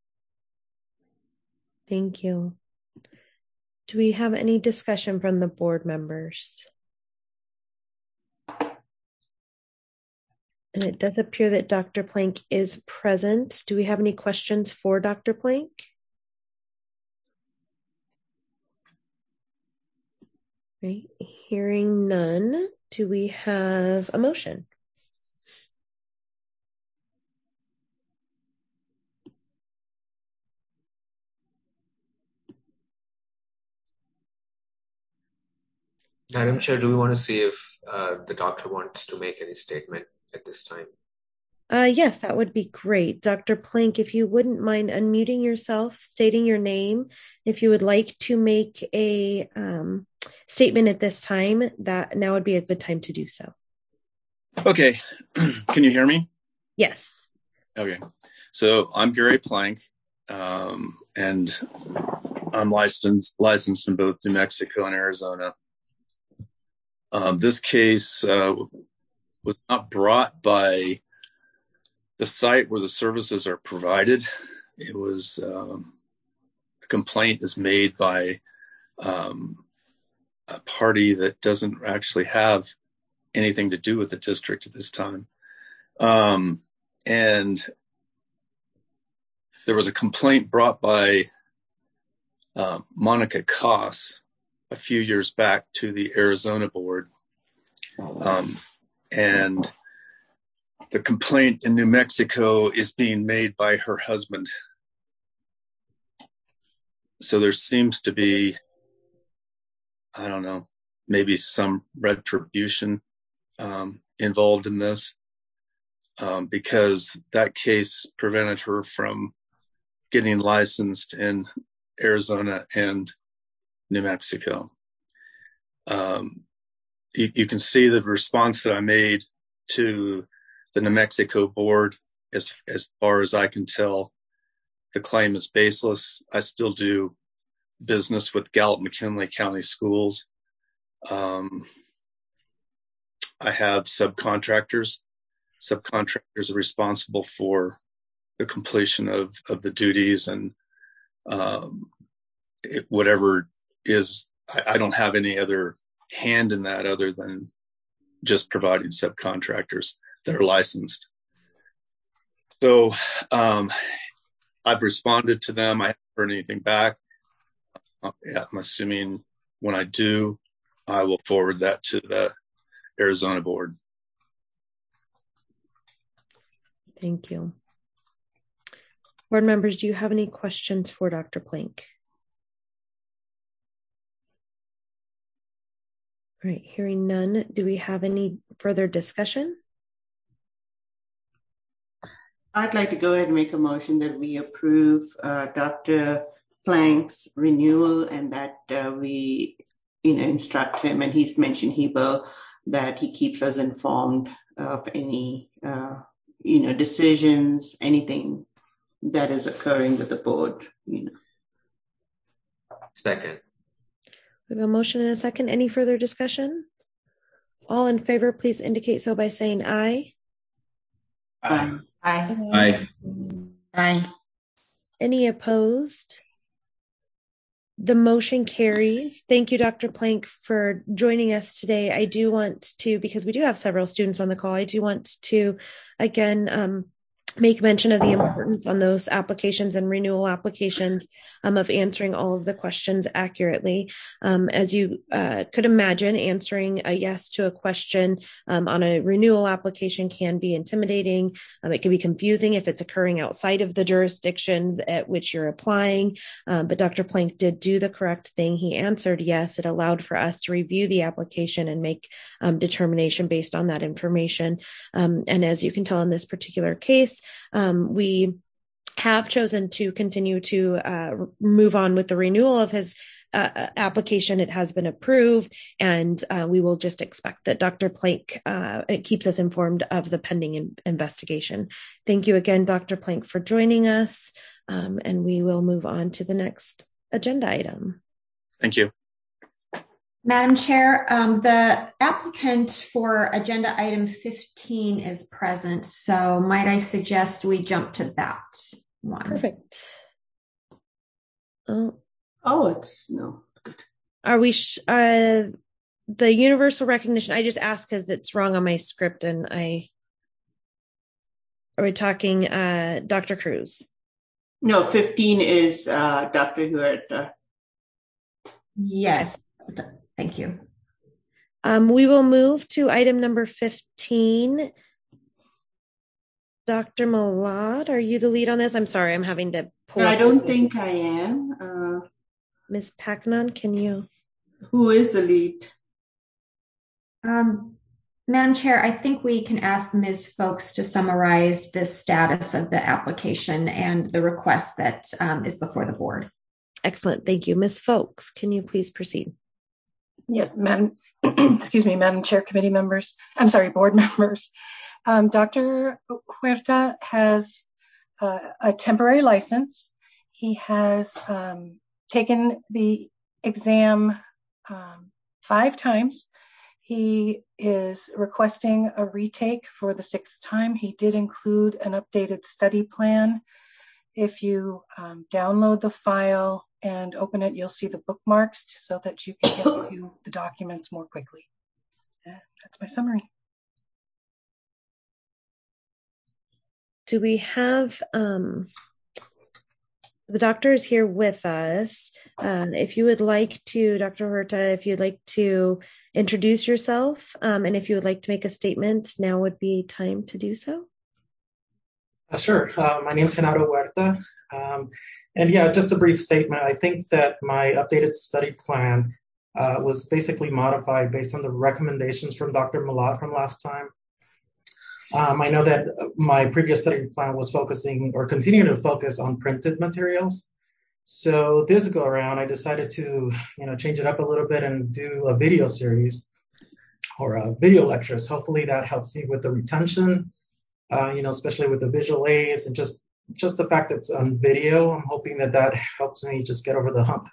Thank you. Do we have any discussion from the board members? And it does appear that Doctor Plank is present. Do we have any questions for Doctor Plank? Right. Hearing none, do we have a motion? Madam Chair, do we want to see if uh, the doctor wants to make any statement at this time? Uh, yes, that would be great. Doctor Plank, if you wouldn't mind unmuting yourself, stating your name. If you would like to make a um, statement at this time, that now would be a good time to do so. Okay. Can you hear me? Yes. Okay. So I'm Gary Plank, um, and I'm licensed licensed in both New Mexico and Arizona. Um, this case uh, was not brought by the site where the services are provided. It was, um, the complaint is made by um, a party that doesn't actually have anything to do with the district at this time. Um, and there was a complaint brought by uh, Monica Koss a few years back to the Arizona board. Um, and the complaint in New Mexico is being made by her husband. So there seems to be, I don't know, maybe some retribution um, involved in this, um, because that case prevented her from getting licensed in Arizona and New Mexico. Um, you, you can see the response that I made to the New Mexico board. As, as far as I can tell, the claim is baseless. I still do business with Gallup-McKinley County Schools. Um, I have subcontractors. Subcontractors are responsible for the completion of, of the duties, and um, it, whatever is, I, I don't have any other hand in that other than just providing subcontractors that are licensed. So um, I've responded to them. I haven't heard anything back. Uh, yeah, I'm assuming when I do, I will forward that to the Arizona board. Thank you. Board members, do you have any questions for Doctor Plank? All right, hearing none, do we have any further discussion? I'd like to go ahead and make a motion that we approve uh, Doctor Plank's renewal, and that uh, we, you know, instruct him, and he's mentioned he will, that he keeps us informed of any, uh, you know, decisions, anything that is occurring with the board, you know. Second. We have a motion and a second. Any further discussion? All in favor, please indicate so by saying aye. Aye. Aye. Aye. Aye. Any opposed? The motion carries. Thank you, Doctor Plank, for joining us today. I do want to, because we do have several students on the call, I do want to, again, um, make mention of the importance on those applications and renewal applications um, of answering all of the questions accurately. Um, as you uh, could imagine, answering a yes to a question um, on a renewal application can be intimidating. Um, it can be confusing if it's occurring outside of the jurisdiction at which you're applying. Um, but Doctor Plank did do the correct thing. He answered yes. It allowed for us to review the application and make um, determination based on that information. Um, and as you can tell in this particular case, Um, we have chosen to continue to uh, move on with the renewal of his uh, application. It has been approved, and uh, we will just expect that Doctor Plank uh, it keeps us informed of the pending in- investigation. Thank you again, Doctor Plank, for joining us, um, and we will move on to the next agenda item. Thank you. Madam Chair, um, the applicant for agenda item fifteen is present, so might I suggest we jump to that one? Perfect. Oh, oh, it's no good. Are we sh- uh, the universal recognition? I just asked because it's wrong on my script, and I are we talking uh, Doctor Cruz? No, fifteen is uh, Doctor Huerta. Yes. Thank you. Um, we will move to item number fifteen. Doctor Malad, are you the lead on this? I'm sorry, I'm having to pull No, up. I don't think I am. Uh, Miz Pacnon, can you? Who is the lead? Um, Madam Chair, I think we can ask Miz Folks to summarize the status of the application and the request that um, is before the board. Excellent, thank you. Miz Folks, can you please proceed? Yes, Madam, excuse me, Madam Chair, committee members, I'm sorry, board members. Um, Doctor Huerta has uh, a temporary license. He has um, taken the exam um, five times. He is requesting a retake for the sixth time. He did include an updated study plan. If you um, download the file and open it, you'll see the bookmarks so that you can get to the documents more quickly. Yeah, that's my summary. do we have um, the doctor is here with us. Uh, if you would like to, Doctor Huerta, if you'd like to introduce yourself, um, and if you would like to make a statement, now would be time to do so. Uh, sure. Uh, my name is Genaro Huerta. Um, and yeah, just a brief statement. I think that my updated study plan uh, was basically modified based on the recommendations from Doctor Malott from last time. Um, I know that my previous study plan was focusing or continuing to focus on printed materials. So this go around, I decided to, you know, change it up a little bit and do a video series or a video lectures. Hopefully that helps me with the retention, uh, you know, especially with the visual aids and just, just the fact that it's on video. I'm hoping that that helps me just get over the hump.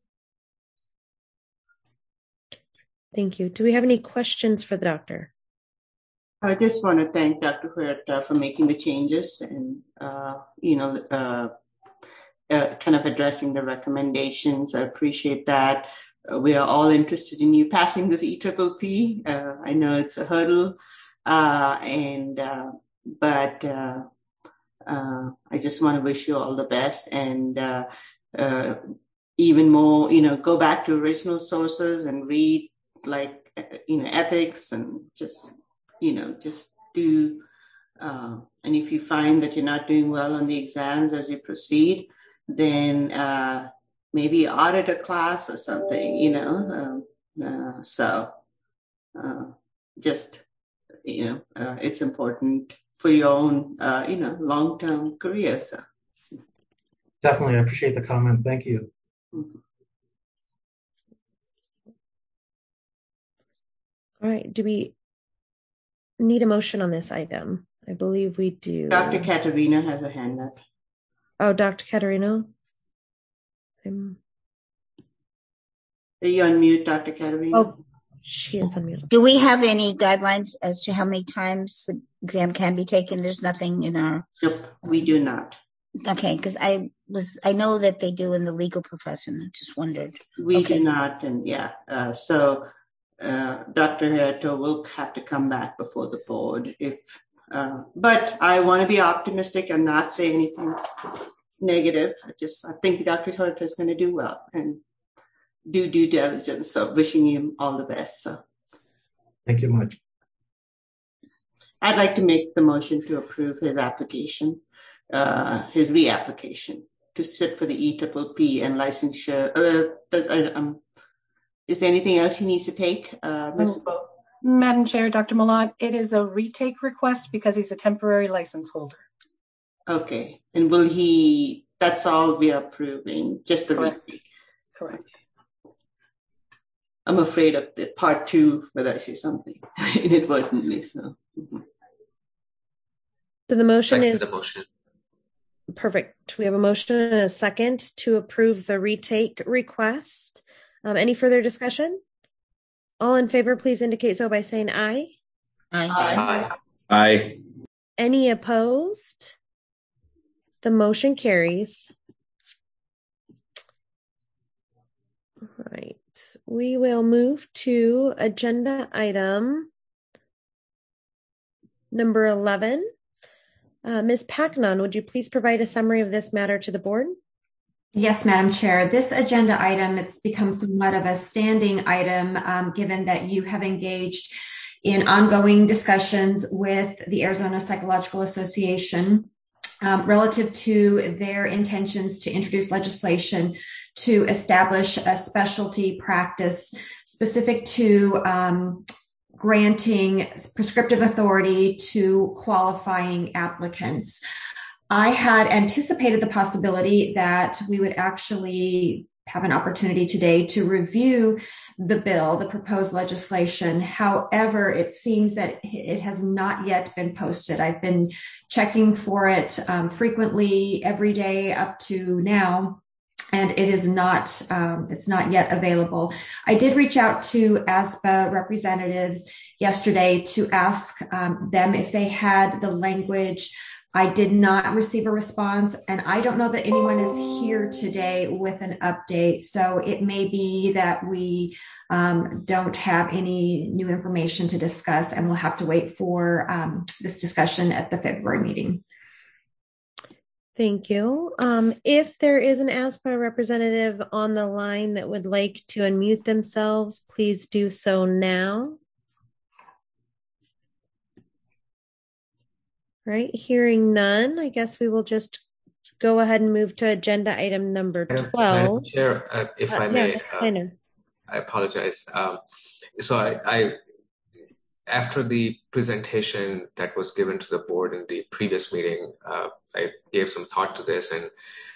Thank you. Do we have any questions for the doctor? I just want to thank Doctor Huerta for making the changes and, uh, you know, uh, uh, kind of addressing the recommendations. I appreciate that. Uh, we are all interested in you passing this E P P P. Uh, I know it's a hurdle, uh, and uh, but uh, uh, I just want to wish you all the best and uh, uh, even more, you know, go back to original sources and read like, you know, ethics and just, you know, just do, uh, and if you find that you're not doing well on the exams as you proceed, then uh, maybe audit a class or something, you know. Um, uh, so uh, just, you know, uh, it's important for your own, uh, you know, long-term career. So definitely, I appreciate the comment. Thank you. Mm-hmm. All right. Do we need a motion on this item? I believe we do. Doctor Katerina has a hand up. Oh, Doctor Katerina. I'm... Are you on mute, Doctor Katerina? Oh, she is on mute. Do we have any guidelines as to how many times the exam can be taken? There's nothing in our... Nope, we do not. Okay, because I was, I know that they do in the legal profession. I just wondered. We okay. do not, and yeah, uh, so uh, Doctor Huerta will have to come back before the board if, uh, but I want to be optimistic and not say anything negative. I just, I think Doctor Huerta is going to do well and do due diligence. So wishing him all the best. So thank you much. I'd like to make the motion to approve his application, uh, his reapplication to sit for the E P P P and licensure. Uh, does, uh, um, is there anything else he needs to take, uh, Miz Oh, Madam Chair, Doctor Malott, it is a retake request because he's a temporary license holder. Okay, and will he, that's all we are approving, just the Correct. retake? Correct. I'm afraid of the part two, whether I say something inadvertently, so. Mm-hmm. So the motion Second is the motion. Perfect. We have a motion and a second to approve the retake request. Um, any further discussion? All in favor, please indicate so by saying aye. Aye. Aye. Aye. Any opposed? The motion carries. All right. We will move to agenda item number eleven. Uh, Miz Pacnon, would you please provide a summary of this matter to the board? Yes, Madam Chair. This agenda item, it's become somewhat of a standing item, um, given that you have engaged in ongoing discussions with the Arizona Psychological Association um, relative to their intentions to introduce legislation to establish a specialty practice specific to um, granting prescriptive authority to qualifying applicants. I had anticipated the possibility that we would actually have an opportunity today to review the bill, the proposed legislation. However, it seems that it has not yet been posted. I've been checking for it um, frequently every day up to now, and it is not, um, it's not yet available. I did reach out to A S B A representatives yesterday to ask um, them if they had the language. I did not receive a response, and I don't know that anyone is here today with an update. So it may be that we um, don't have any new information to discuss, and we'll have to wait for um, this discussion at the February meeting. Thank you. Um, if there is an A S P A representative on the line that would like to unmute themselves, please do so now. Right, hearing none, I guess we will just go ahead and move to agenda item number twelve. Madam Chair, uh, if Uh, I may, yes, uh, I know. I apologize. Um, so I, I, after the presentation that was given to the board in the previous meeting, uh, I gave some thought to this, and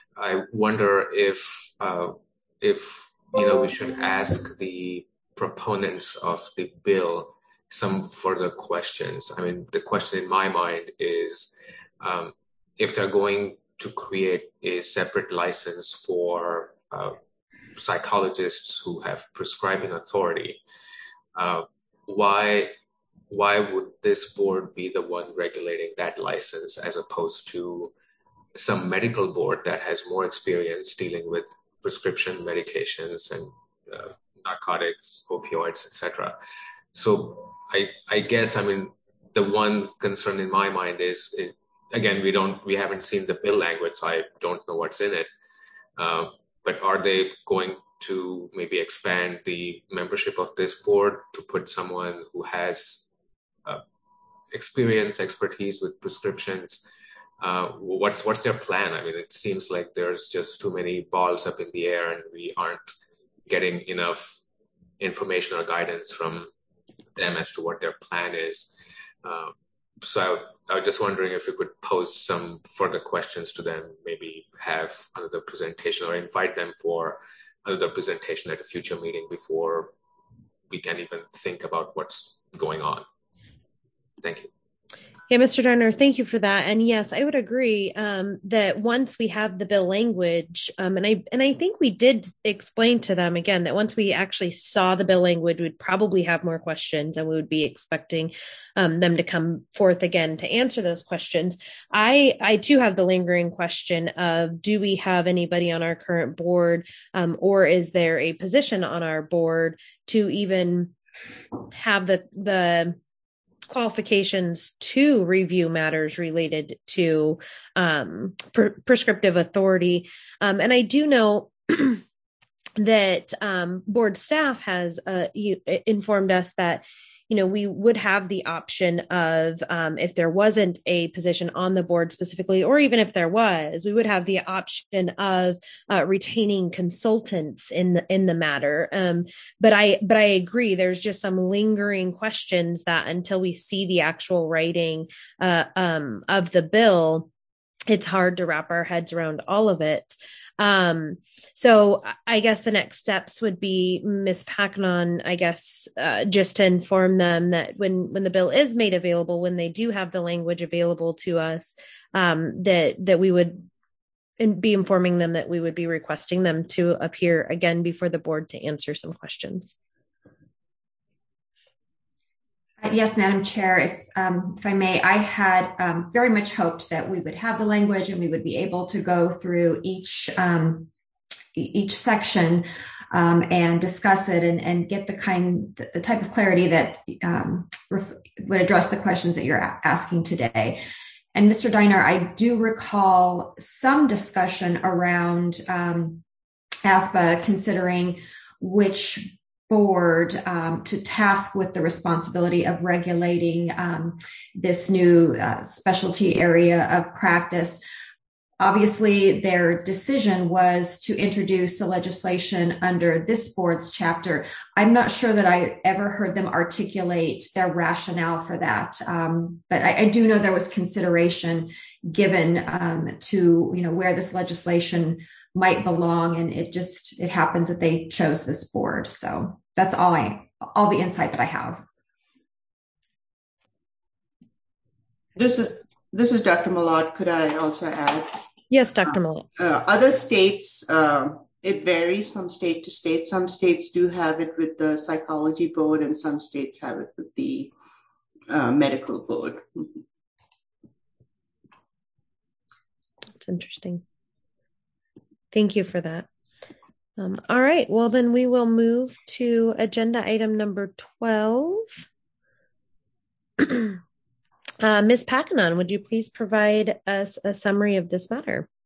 I wonder if, uh, if you know, we should ask the proponents of the bill some further questions. I mean, the question in my mind is, um, if they're going to create a separate license for uh, psychologists who have prescribing authority, uh, why why would this board be the one regulating that license as opposed to some medical board that has more experience dealing with prescription medications and uh, narcotics, opioids, et cetera? So I, I guess, I mean, the one concern in my mind is, it, again, we don't, we haven't seen the bill language, so I don't know what's in it. Uh, but are they going to maybe expand the membership of this board to put someone who has uh, experience, expertise with prescriptions? Uh, what's what's their plan? I mean, it seems like there's just too many balls up in the air, and we aren't getting enough information or guidance from them as to what their plan is. Uh, so I, I was just wondering if you could pose some further questions to them, maybe have another presentation or invite them for another presentation at a future meeting before we can even think about what's going on. Thank you. Yeah, Mister Darner, thank you for that. And yes, I would agree um, that once we have the bill language, um, and I and I think we did explain to them again that once we actually saw the bill language, we'd probably have more questions, and we would be expecting um, them to come forth again to answer those questions. I I too have the lingering question of, do we have anybody on our current board, um, or is there a position on our board to even have the the qualifications to review matters related to um, pre- prescriptive authority. Um, and I do know that um, board staff has uh, you, informed us that, you know, we would have the option of, um, if there wasn't a position on the board specifically, or even if there was, we would have the option of uh, retaining consultants in the in the matter. Um, but I but I agree, there's just some lingering questions that until we see the actual writing uh, um, of the bill, it's hard to wrap our heads around all of it. Um, so I guess the next steps would be Miz Pacnon, I guess, uh, just to inform them that when, when the bill is made available, when they do have the language available to us, um, that, that we would be informing them that we would be requesting them to appear again before the board to answer some questions. Yes, Madam Chair, if, um, if I may, I had um, very much hoped that we would have the language and we would be able to go through each um, each section um, and discuss it and, and get the kind, the type of clarity that um, ref- would address the questions that you're a- asking today. And Mister Diner, I do recall some discussion around um, A S P A considering which board um, to task with the responsibility of regulating um, this new uh, specialty area of practice. Obviously, their decision was to introduce the legislation under this board's chapter. I'm not sure that I ever heard them articulate their rationale for that, um, but I, I do know there was consideration given um, to, you know, where this legislation might belong, and it just it happens that they chose this board. So that's all I all the insight that I have. This is this is Doctor Malott. Could I also add? Yes, Doctor Malott. Uh, other states, uh, it varies from state to state. Some states do have it with the psychology board, and some states have it with the uh, medical board. That's interesting. Thank you for that. Um, all right. Well, then we will move to agenda item number twelve. uh, Miz Pacnon, would you please provide us a summary of this matter?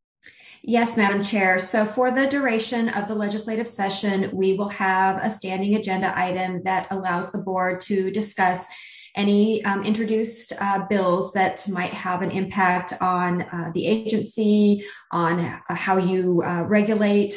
Yes, Madam Chair. So for the duration of the legislative session, we will have a standing agenda item that allows the board to discuss any um, introduced uh, bills that might have an impact on uh, the agency, on uh, how you uh, regulate,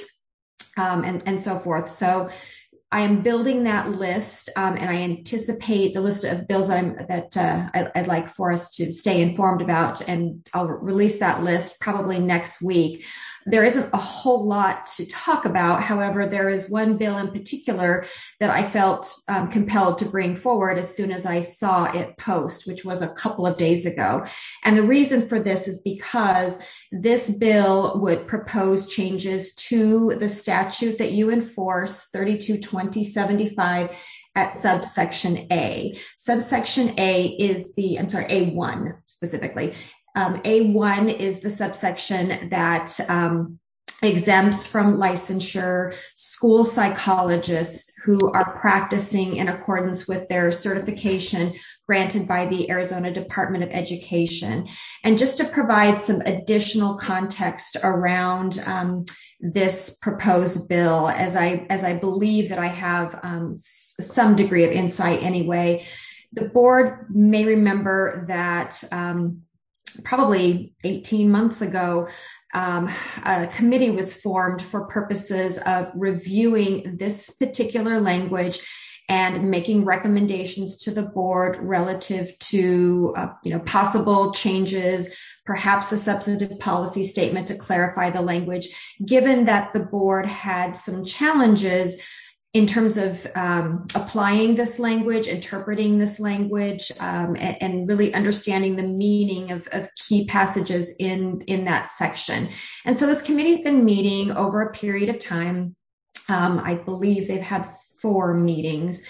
um, and, and so forth. So I am building that list, um, and I anticipate the list of bills that, I'm, that uh, I, I'd like for us to stay informed about, and I'll release that list probably next week. There isn't a whole lot to talk about. However, there is one bill in particular that I felt um, compelled to bring forward as soon as I saw it post, which was a couple of days ago. And the reason for this is because this bill would propose changes to the statute that you enforce, thirty-two twenty seventy-five, at subsection A. Subsection A is the, I'm sorry, A one specifically. Um, A one is the subsection that um, exempts from licensure school psychologists who are practicing in accordance with their certification granted by the Arizona Department of Education. And just to provide some additional context around um, this proposed bill, as I as I believe that I have um, s- some degree of insight anyway, the board may remember that um, probably eighteen months ago, um, a committee was formed for purposes of reviewing this particular language and making recommendations to the board relative to, uh, you know, possible changes, perhaps a substantive policy statement to clarify the language, given that the board had some challenges in terms of um, applying this language, interpreting this language, um, and, and really understanding the meaning of, of key passages in, in that section. And so this committee's been meeting over a period of time. Um, I believe they've had four meetings.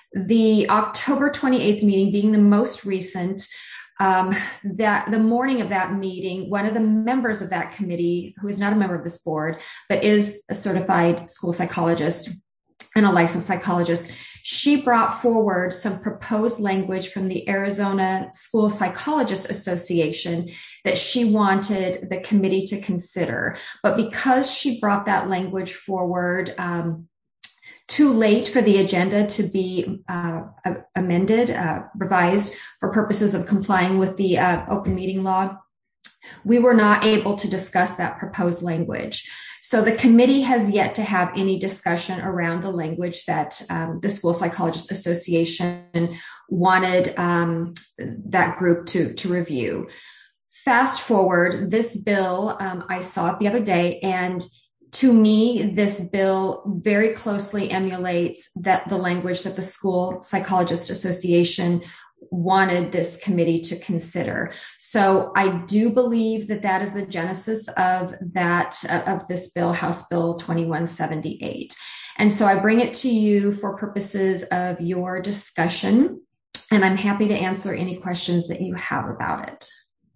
The October twenty-eighth meeting being the most recent. Um, that the morning of that meeting, one of the members of that committee, who is not a member of this board, but is a certified school psychologist and a licensed psychologist, she brought forward some proposed language from the Arizona School Psychologists Association that she wanted the committee to consider. But because she brought that language forward um, too late for the agenda to be uh, amended, uh, revised for purposes of complying with the uh, open meeting law, we were not able to discuss that proposed language. So the committee has yet to have any discussion around the language that um, the School Psychologists Association wanted um, that group to, to review. Fast forward, this bill, um, I saw it the other day, and to me, this bill very closely emulates that the language that the School Psychologists Association wanted this committee to consider. So I do believe that that is the genesis of that, uh, of this bill, House Bill twenty-one seventy-eight. And so I bring it to you for purposes of your discussion, and I'm happy to answer any questions that you have about it.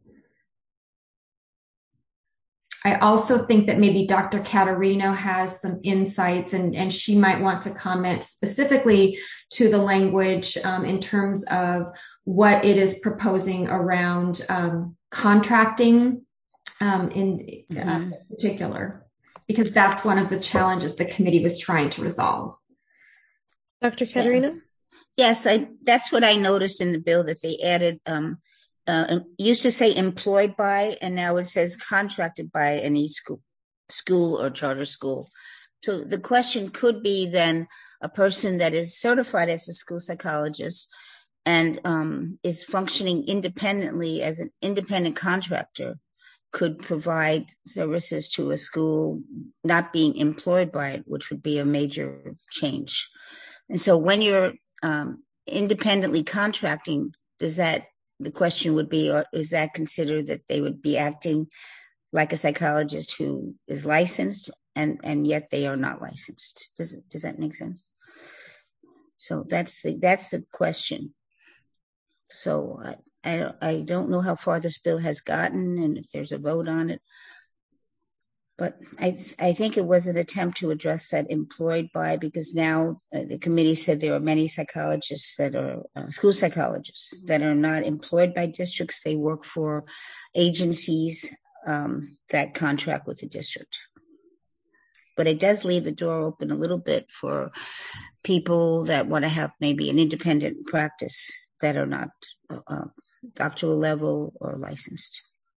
I also think that maybe Doctor Caterino has some insights, and, and she might want to comment specifically to the language um, in terms of what it is proposing around um, contracting um, in uh, mm-hmm. particular, because that's one of the challenges the committee was trying to resolve. Doctor Caterino? Yes, I, that's what I noticed in the bill, that they added um, Uh, used to say employed by, and now it says contracted by any school, school or charter school. So the question could be then a person that is certified as a school psychologist and um, is functioning independently as an independent contractor could provide services to a school not being employed by it, which would be a major change. And so when you're um, independently contracting, does that the question would be, or is that considered that they would be acting like a psychologist who is licensed and, and yet they are not licensed? Does it, does that make sense? So that's the, that's the question. So I, I, I don't know how far this bill has gotten and if there's a vote on it, but I, I think it was an attempt to address that employed by, because now uh, the committee said there are many psychologists that are uh, school psychologists that are not employed by districts. They work for agencies um, that contract with the district. But it does leave the door open a little bit for people that want to have maybe an independent practice that are not uh, doctoral level or licensed.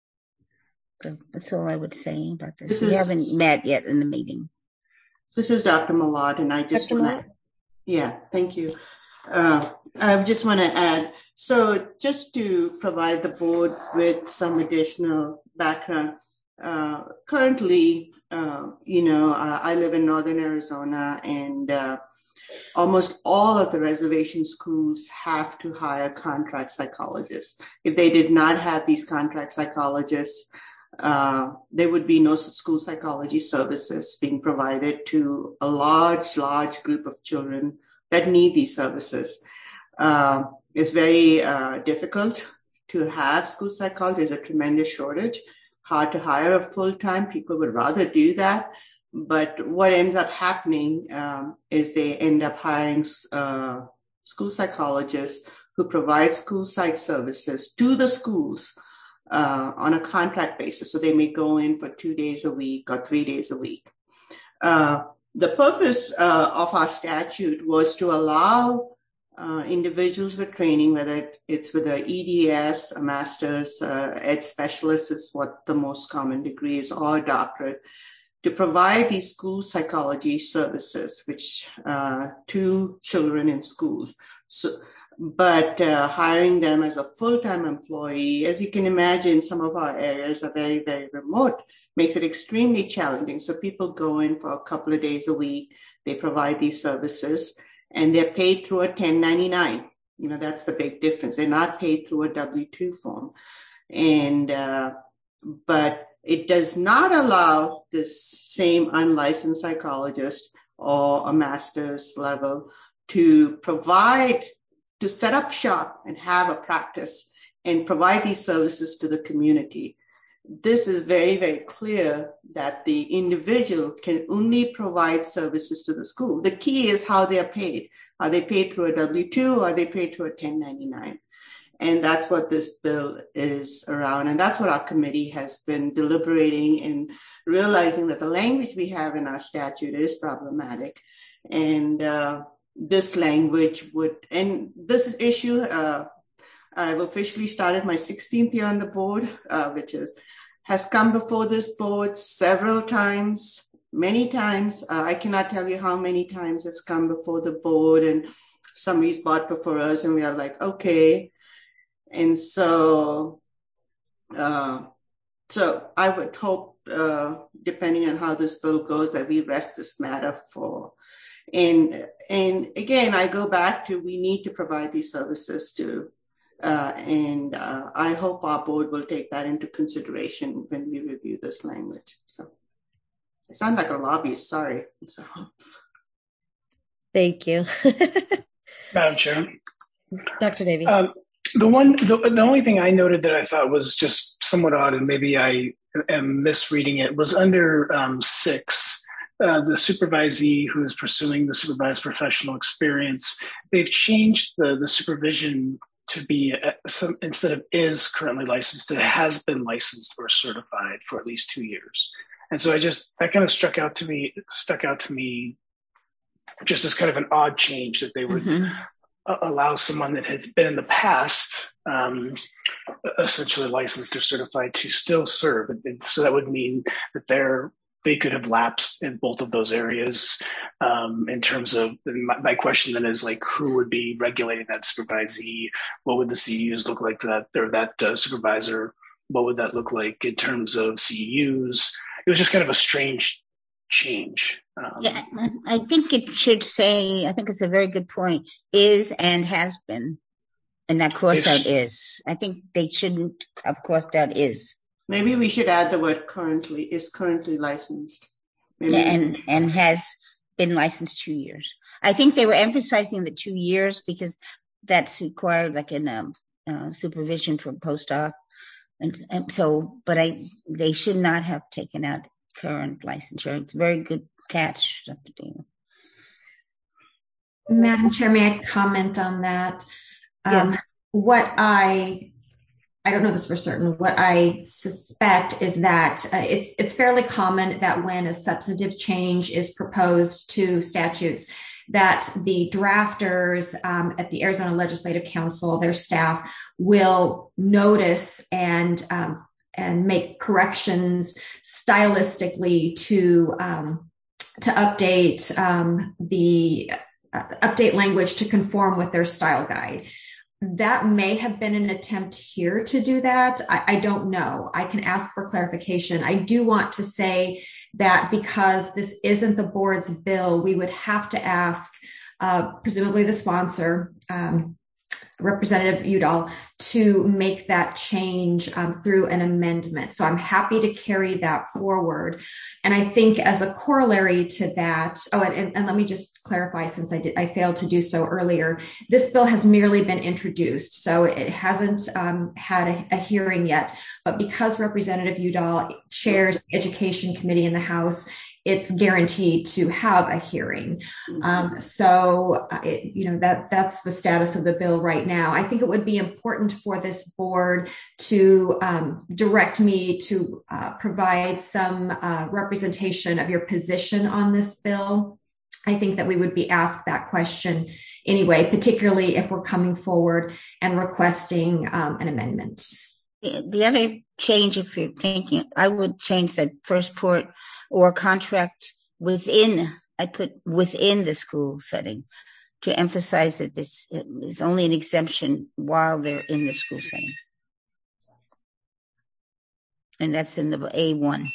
So that's all I would say about this. This we is, haven't met yet in the meeting. This is Doctor Malad, and I just want to, yeah, thank you. Uh, I just want to add, so just to provide the board with some additional background, uh, currently, uh, you know, uh, I live in Northern Arizona, and uh, almost all of the reservation schools have to hire contract psychologists. If they did not have these contract psychologists, uh, there would be no school psychology services being provided to a large, large group of children that need these services. Uh, it's very uh, difficult to have school psychologists. There's a tremendous shortage. Hard to hire a full-time. People would rather do that. But what ends up happening um, is they end up hiring uh, school psychologists who provide school psych services to the schools uh, on a contract basis. So they may go in for two days a week or three days a week. Uh, the purpose uh, of our statute was to allow uh, individuals with training, whether it's with an E D S, a master's, uh, ed specialist is what the most common degree is, or a doctorate, to provide these school psychology services, which uh, to children in schools. So, but uh, hiring them as a full-time employee, as you can imagine, some of our areas are very, very remote, makes it extremely challenging. So people go in for a couple of days a week, they provide these services, and they're paid through a ten ninety-nine. You know, that's the big difference. They're not paid through a W two form. And, uh, but it does not allow this same unlicensed psychologist or a master's level to provide, to set up shop and have a practice and provide these services to the community. This is very, very clear that the individual can only provide services to the school. The key is how they are paid. Are they paid through a W two or are they paid through a ten ninety-nine? And that's what this bill is around. And that's what our committee has been deliberating and realizing that the language we have in our statute is problematic. And uh, this language would, and this issue, uh, I've officially started my sixteenth year on the board, uh, which is, has come before this board several times, many times. Uh, I cannot tell you how many times it's come before the board, and somebody's bought before us and we are like, okay. And so, uh, so I would hope, uh, depending on how this bill goes, that we rest this matter for, and, and again, I go back to, we need to provide these services to, uh, and, uh, I hope our board will take that into consideration when we review this language. So I sound like a lobbyist, sorry. So. Thank you. Madam Chair. Doctor Davey. Um, The one, the, the only thing I noted that I thought was just somewhat odd, and maybe I am misreading it, was under um, six, uh, the supervisee who is pursuing the supervised professional experience. They've changed the, the supervision to be uh, some, instead of is currently licensed, it has been licensed or certified for at least two years. And so I just, that kind of struck out to me, stuck out to me just as kind of an odd change that they would mm-hmm. allow someone that has been in the past um, essentially licensed or certified to still serve. And so that would mean that they're, they could have lapsed in both of those areas um, in terms of, my, my question then is like, who would be regulating that supervisee? What would the C E Us look like for that, or that uh, supervisor? What would that look like in terms of C E Us? It was just kind of a strange change. Um, yeah, I think it should say, I think it's a very good point, is and has been. And that cross out is. I think they shouldn't have crossed out is. Maybe we should add the word currently, is currently licensed. Maybe. Yeah, and, and has been licensed two years. I think they were emphasizing the two years because that's required like in um, uh, supervision for postdoc. And, and so, but I, they should not have taken out current licensure. It's a very good catch, Doctor Dana. Madam Chair, may I comment on that? Um, yeah. What I I don't know this for certain. What I suspect is that uh, it's it's fairly common that when a substantive change is proposed to statutes, that the drafters um, at the Arizona Legislative Council, their staff, will notice and um, and make corrections stylistically to um, to update um, the uh, update language to conform with their style guide. That may have been an attempt here to do that. I, I don't know. I can ask for clarification. I do want to say that because this isn't the board's bill, we would have to ask, uh, presumably the sponsor, um, Representative Udall, to make that change um, through an amendment. So I'm happy to carry that forward. And I think as a corollary to that, oh, and, and let me just clarify, since I did, I failed to do so earlier, this bill has merely been introduced. So it hasn't um, had a, a hearing yet, but because Representative Udall chairs the Education Committee in the House, it's guaranteed to have a hearing. Um, so, uh, it, you know, that that's the status of the bill right now. I think it would be important for this board to um, direct me to uh, provide some uh, representation of your position on this bill. I think that we would be asked that question anyway, particularly if we're coming forward and requesting um, an amendment. The other change, if you're thinking, I would change that first part or contract within, I put within the school setting to emphasize that this is only an exemption while they're in the school setting. And that's in the A one.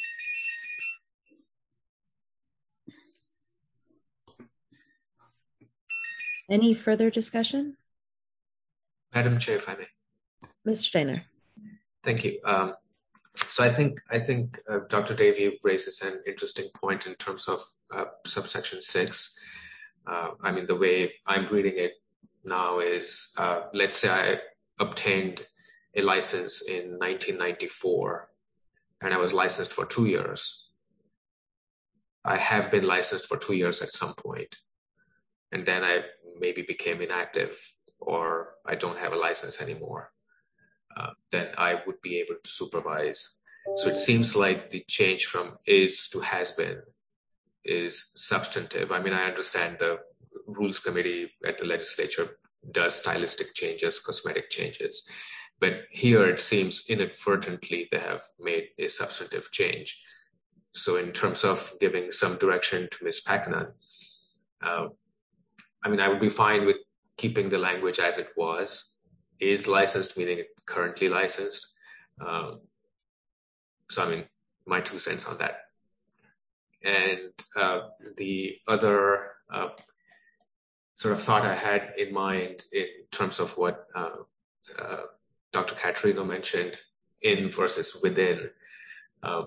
Any further discussion? Madam Chair, if I may. Mister Steiner. Thank you. Um, so I think I think uh, Doctor Davey raises an interesting point in terms of uh, subsection six. Uh, I mean, the way I'm reading it now is, uh, let's say I obtained a license in nineteen ninety-four, and I was licensed for two years. I have been licensed for two years at some point, and then I maybe became inactive, or I don't have a license anymore. Uh, then I would be able to supervise. So it seems like the change from is to has been is substantive. I mean, I understand the Rules Committee at the legislature does stylistic changes, cosmetic changes, but here it seems inadvertently they have made a substantive change. So in terms of giving some direction to Miz Packanon, uh, I mean, I would be fine with keeping the language as it was. Is licensed, meaning currently licensed. Um, so, I mean, my two cents on that. And uh, the other uh, sort of thought I had in mind in terms of what uh, uh, Doctor Caterino mentioned, in versus within. Uh,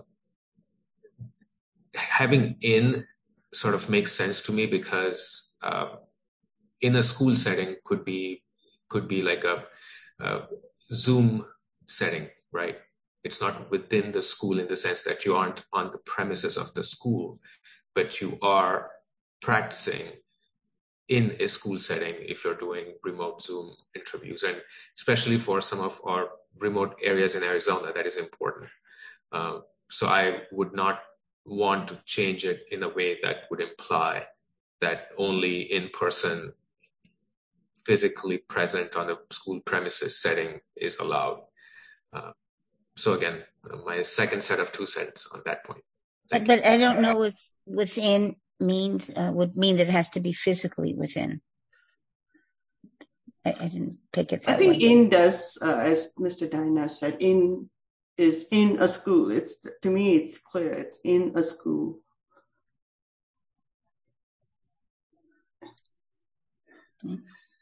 having in sort of makes sense to me because uh, in a school setting could be could be like a Uh, Zoom setting, right? It's not within the school in the sense that you aren't on the premises of the school, but you are practicing in a school setting if you're doing remote Zoom interviews. And especially for some of our remote areas in Arizona, that is important. Uh, so I would not want to change it in a way that would imply that only in-person physically present on a school premises setting is allowed. Uh, so again, uh, my second set of two cents on that point. But, but I don't know if within means uh, would mean that it has to be physically within. I, I didn't take it. I think way. in does, uh, as Mister Dina said, in is in a school. It's to me, it's clear. It's in a school. Okay.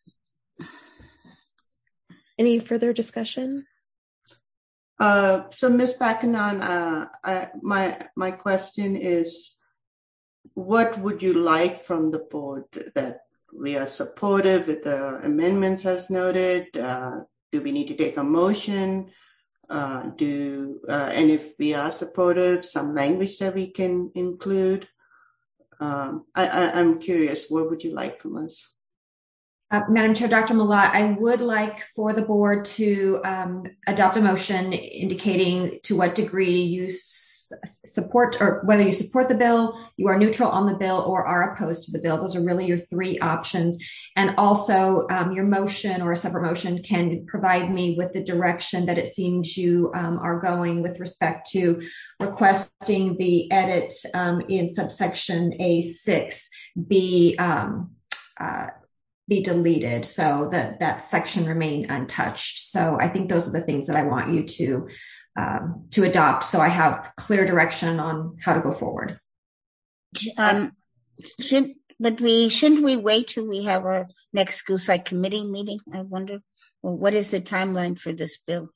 Any further discussion? Uh, so, Miz Packanon, uh, I, my my question is, what would you like from the board? That we are supportive with the amendments as noted? Uh, do we need to take a motion? Uh, do uh, and if we are supportive, some language that we can include? Um, I, I, I'm curious. What would you like from us? Uh, Madam Chair, Doctor Malott, I would like for the board to um, adopt a motion indicating to what degree you s- support or whether you support the bill, you are neutral on the bill, or are opposed to the bill. Those are really your three options. And also um, your motion or a separate motion can provide me with the direction that it seems you um, are going with respect to requesting the edit um, in subsection A six be um, uh, be deleted so that that section remain untouched. So I think those are the things that I want you to um, to adopt, so I have clear direction on how to go forward. Um, should but we shouldn't we wait till we have our next school site committee meeting? I wonder. Well, what is the timeline for this bill?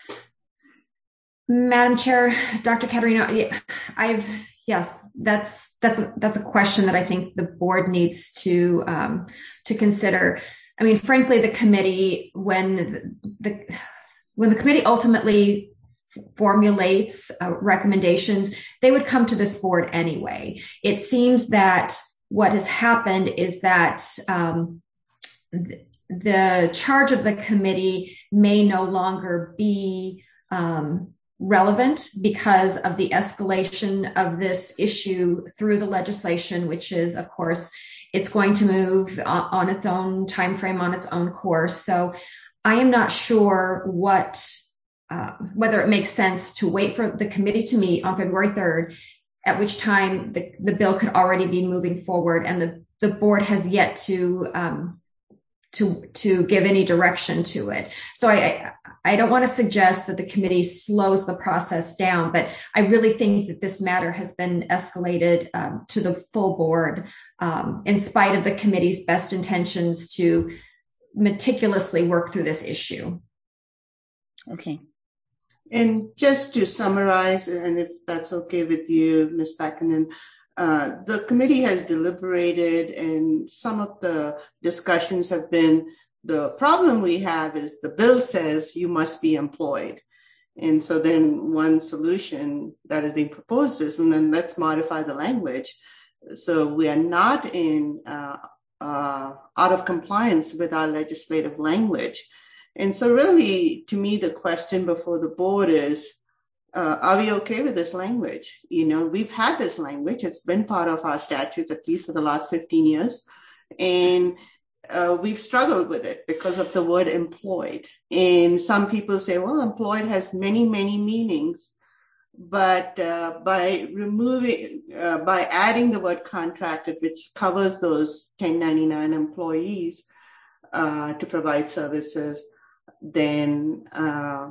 Madam Chair, Doctor Caterino, I've yes, that's that's a, that's a question that I think the board needs to um, to consider. I mean, frankly, the committee when the, the when the committee ultimately formulates uh, recommendations, they would come to this board anyway. It seems that what has happened is that um, th- the charge of the committee may no longer be um, relevant because of the escalation of this issue through the legislation, which is, of course, it's going to move on, on its own time frame, on its own course. So I am not sure what uh, whether it makes sense to wait for the committee to meet on February third, at which time the, the bill could already be moving forward, and the, the board has yet to um, to to give any direction to it. So I I don't want to suggest that the committee slows the process down, but I really think that this matter has been escalated um, to the full board um, in spite of the committee's best intentions to meticulously work through this issue. Okay. And just to summarize, and if that's okay with you, Miz Pakkanen, uh, the committee has deliberated, and some of the discussions have been, the problem we have is the bill says you must be employed. And so then one solution that is being proposed is, and then let's modify the language. So we are not in uh, uh, out of compliance with our legislative language. And so really, to me, the question before the board is, uh, are we okay with this language? You know, we've had this language. It's been part of our statutes, at least for the last fifteen years. And uh, we've struggled with it because of the word employed. And some people say, well, employed has many, many meanings. But uh, by removing, uh, by adding the word contracted, which covers those ten ninety-nine employees uh, to provide services, then, uh,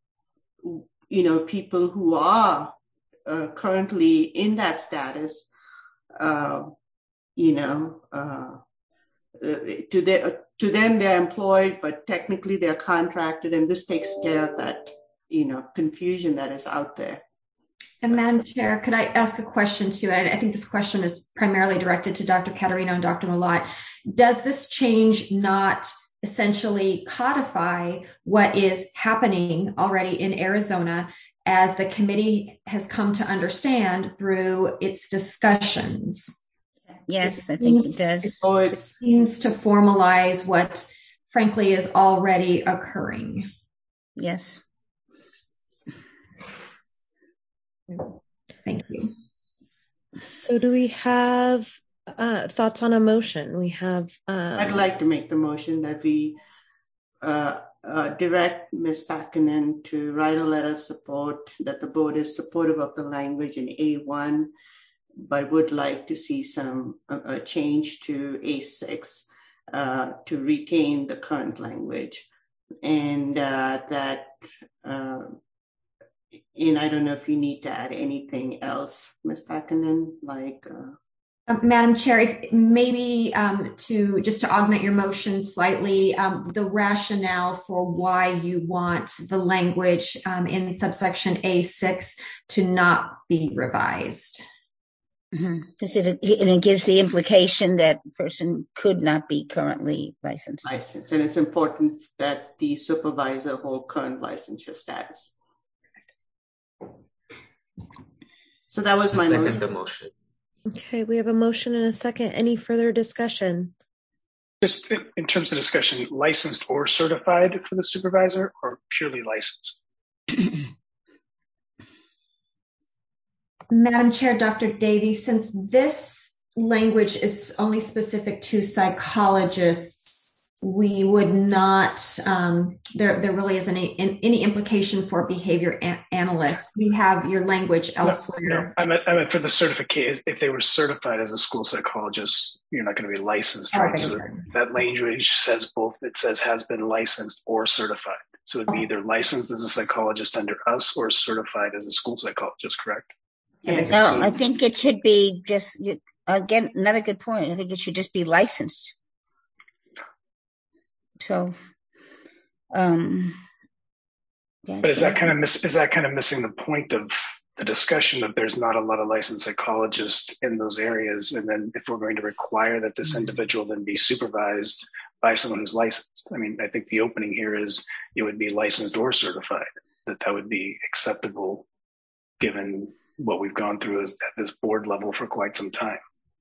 you know, people who are uh, currently in that status, uh, you know, uh, to, their, to them, they're employed, but technically they're contracted, and this takes care of that, you know, confusion that is out there. And Madam Chair, could I ask a question too? I think this question is primarily directed to Doctor Caterino and Doctor Malott. Does this change not essentially codify what is happening already in Arizona as the committee has come to understand through its discussions? Yes, I think it does. It seems to formalize what, frankly, is already occurring. Yes. Thank you. So do we have uh, thoughts on a motion? We have... Um... I'd like to make the motion that we uh, uh, direct Miz Pakkanen to write a letter of support, that the board is supportive of the language in A one, but would like to see some uh, change to A six uh, to retain the current language. And uh, that... Uh, And I don't know if you need to add anything else, Miz Pakkanen, like... Uh... Uh, Madam Chair, if maybe um, to just to augment your motion slightly, um, the rationale for why you want the language um, in subsection A six to not be revised. Mm-hmm. It, and it gives the implication that the person could not be currently licensed. Licensed, and it's important that the supervisor hold current licensure status. So that was my second motion. the motion. Okay, we have a motion and a second. Any further discussion? Just in, in terms of discussion, licensed or certified for the supervisor, or purely licensed? Madam Chair, Doctor Davies, since this language is only specific to psychologists, we would not, um, there, there really isn't any, any implication for behavior an- analysts. We have your language elsewhere. No, no, I meant, I meant for the certificate, if they were certified as a school psychologist, you're not going to be licensed, right? So that language says both, it says has been licensed or certified. So it'd be either licensed as a psychologist under us or certified as a school psychologist, correct? Yeah. No, I think it should be just, again, another good point. I think it should just be licensed. So, um, yeah, but is that kind of miss, is that kind of missing the point of the discussion that there's not a lot of licensed psychologists in those areas? And then if we're going to require that this individual then be supervised by someone who's licensed, I mean, I think the opening here is it would be licensed or certified, that that would be acceptable given what we've gone through as, at this board level for quite some time.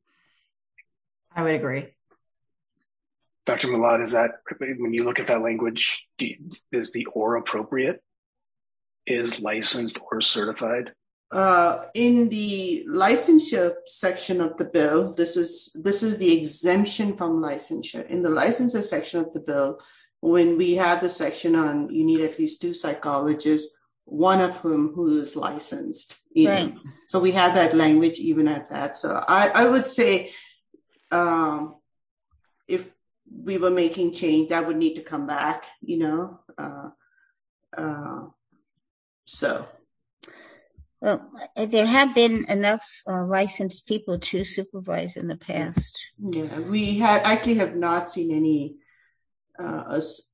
I would agree. Doctor Malad, is that, when you look at that language, do you, is the or appropriate? Is licensed or certified? Uh, in the licensure section of the bill, this is this is the exemption from licensure. In the licensure section of the bill, when we have the section on you need at least two psychologists, one of whom who is licensed. Right. Know. So we have that language even at that. So I, I would say um, if we were making change, that would need to come back, you know. Uh, uh, so. Well, there have been enough uh, licensed people to supervise in the past. Yeah, we have actually have not seen any. Uh, us.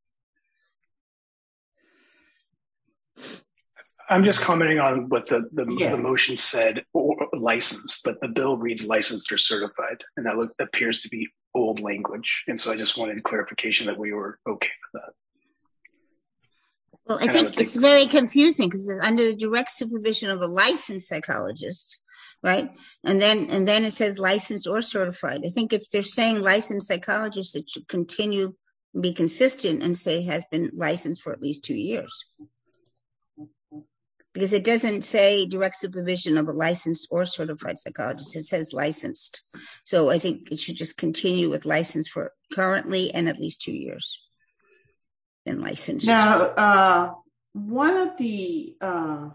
I'm just commenting on what the the, Yeah. the motion said, or licensed, but the bill reads licensed or certified, and that look, appears to be old language. And so I just wanted clarification that we were okay with that. Well, I And I think would think- it's very confusing because it's under the direct supervision of a licensed psychologist, right? And then and then it says licensed or certified. I think if they're saying licensed psychologist, it should continue, be consistent and say has been licensed for at least two years. Because it doesn't say direct supervision of a licensed or certified psychologist. It says licensed. So I think it should just continue with license for currently and at least two years. Been licensed. Now, uh, one of the uh,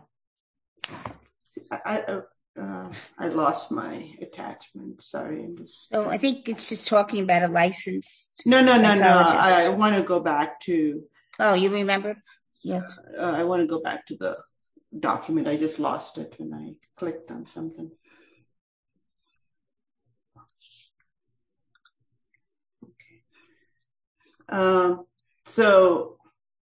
I I, uh, I lost my attachment. Sorry, I'm just. So I think it's just talking about a licensed. No, no, no, no. psychologist. I want to go back to. Oh, you remember? Yes. Uh, I want to go back to the document. I just lost it when I clicked on something. Okay. Um. So.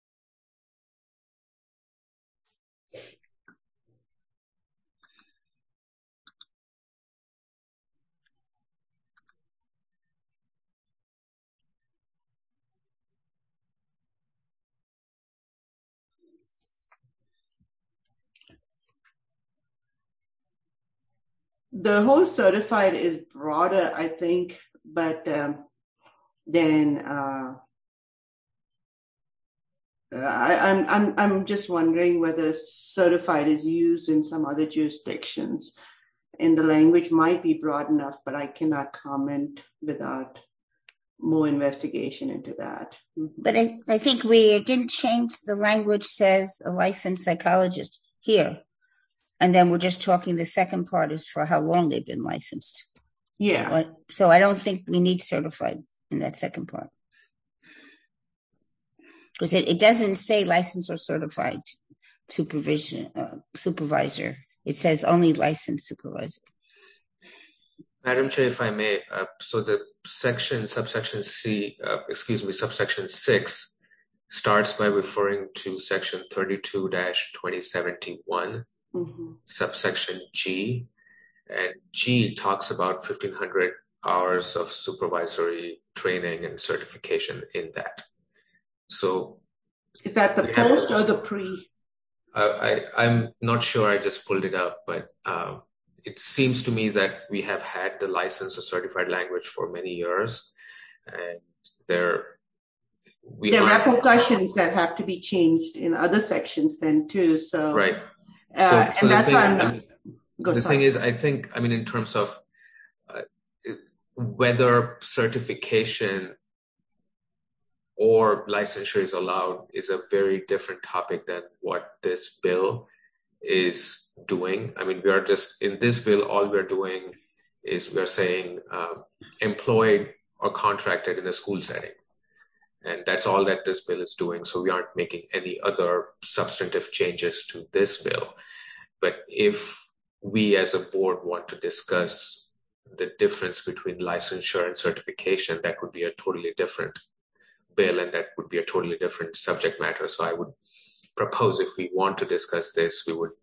The whole certified is broader, I think, but um, then uh, I, I'm I'm I'm just wondering whether certified is used in some other jurisdictions, and the language might be broad enough, but I cannot comment without more investigation into that. But I, I think we didn't change the language says a licensed psychologist here. And then we're just talking, the second part is for how long they've been licensed. Yeah. So I, so I don't think we need certified in that second part. Because it, it doesn't say licensed or certified supervision uh, supervisor. It says only licensed supervisor. Madam Chair, if I may, uh, so the section, subsection C, uh, excuse me, subsection six starts by referring to section thirty-two dash twenty seventy-one. Mm-hmm. Subsection G, and G talks about fifteen hundred hours of supervisory training and certification in that. So is that the post have, or the pre? Uh, I, I'm not sure. I just pulled it up, but uh, it seems to me that we have had the license or certified language for many years. and there we there are aren't- repercussions that have to be changed in other sections then too. So right. uh, so, and so the that's thing, why I'm I not. mean, Go, the sorry. thing is, I think, I mean, in terms of uh, whether certification or licensure is allowed is a very different topic than what this bill is doing. I mean, we are just, in this bill, all we're doing is we're saying um, employed or contracted in a school setting. And that's all that this bill is doing. So we aren't making any other substantive changes to this bill. But if we as a board want to discuss the difference between licensure and certification, that would be a totally different bill, and that would be a totally different subject matter. So I would propose, if we want to discuss this, we would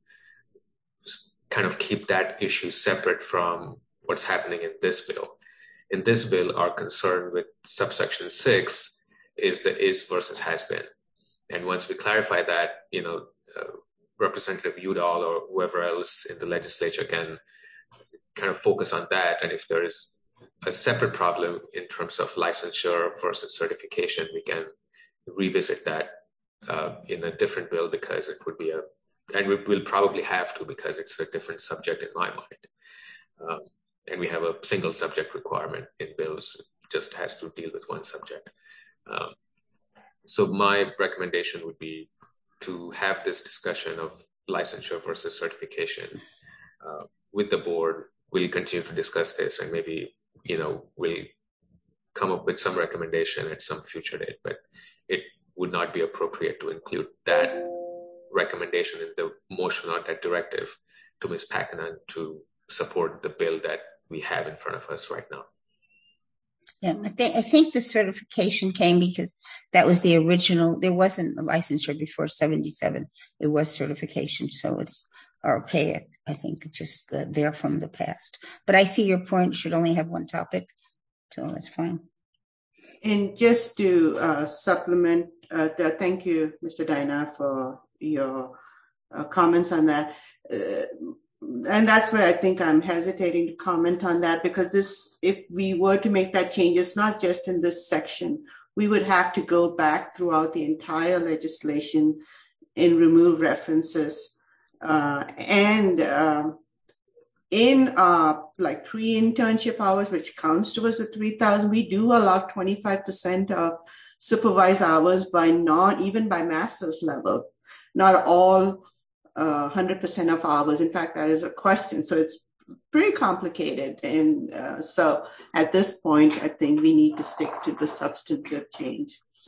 kind of keep that issue separate from what's happening in this bill. In this bill, our concern with subsection six is the is versus has been. And once we clarify that, you know, uh, Representative Udall or whoever else in the legislature can kind of focus on that. And if there is a separate problem in terms of licensure versus certification, we can revisit that uh, in a different bill, because it would be a, and we will probably have to, because it's a different subject in my mind. Um, and we have a single subject requirement in bills, it just has to deal with one subject. Um, so my recommendation would be to have this discussion of licensure versus certification uh, with the board. We'll continue to discuss this, and maybe, you know, we'll come up with some recommendation at some future date, but it would not be appropriate to include that recommendation in the motion or that directive to Miz Packanon to support the bill that we have in front of us right now. Yeah, I think I think the certification came because that was the original. There wasn't a licensure before seventy-seven. It was certification, so it's archaic. I think it's just uh, there from the past. But I see your point. You should only have one topic, so that's fine. And just to uh, supplement, uh, the, thank you, Mister Dina, for your uh, comments on that. Uh, And that's where I think I'm hesitating to comment on that, because this, if we were to make that change, it's not just in this section. We would have to go back throughout the entire legislation and remove references. Uh, and uh, in uh, like pre-internship hours, which counts towards the three thousand, we do allow twenty-five percent of supervised hours by non, even by master's level. Not all Uh, one hundred percent of hours. In fact, that is a question. So it's pretty complicated. And uh, so at this point, I think we need to stick to the substantive change. So.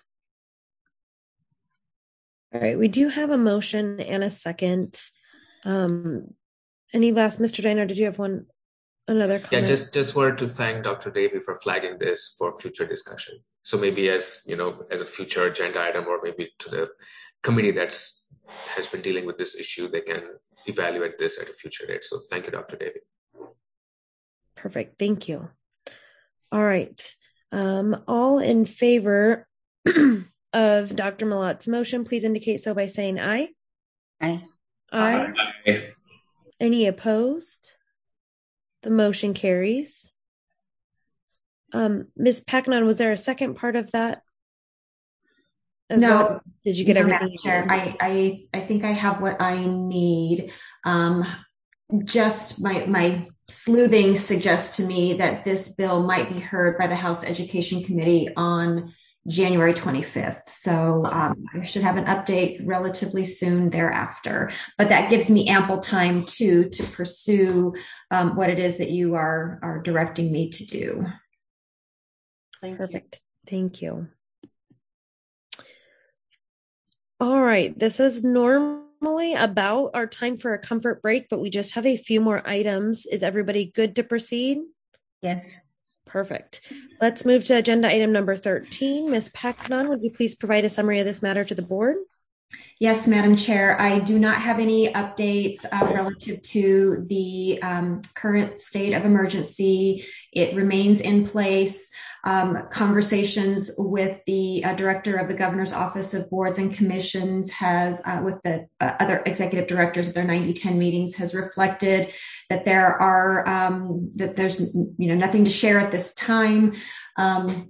All right. We do have a motion and a second. Um, any last, Mister Diner, did you have one, another comment? Yeah, just, just wanted to thank Doctor Davey for flagging this for future discussion. So maybe as, you know, as a future agenda item, or maybe to the committee that's has been dealing with this issue, they can evaluate this at a future date. So thank you, Doctor Davey. Perfect. Thank you. All right. Um, all in favor of Doctor Malot's motion, please indicate so by saying aye. Aye. Aye. Aye. Any opposed? The motion carries. Um, Miz Packanon, was there a second part of that? As no. Well? Did you get no, everything? Chair, I, I, I think I have what I need. Um, just my, my sleuthing suggests to me that this bill might be heard by the House Education Committee on January twenty-fifth. So um, I should have an update relatively soon thereafter. But that gives me ample time too to pursue um, what it is that you are, are directing me to do. Perfect. Thank you. All right. This is normally about our time for a comfort break, but we just have a few more items. Is everybody good to proceed? Yes. Perfect. Let's move to agenda item number thirteen. Miz Packanon, would you please provide a summary of this matter to the board? Yes, Madam Chair. I do not have any updates uh, relative to the um, current state of emergency. It remains in place. Um, conversations with the uh, director of the Governor's Office of Boards and Commissions has, uh, with the uh, other executive directors at their ninety ten meetings, has reflected that there are um, that there's you know nothing to share at this time. Um,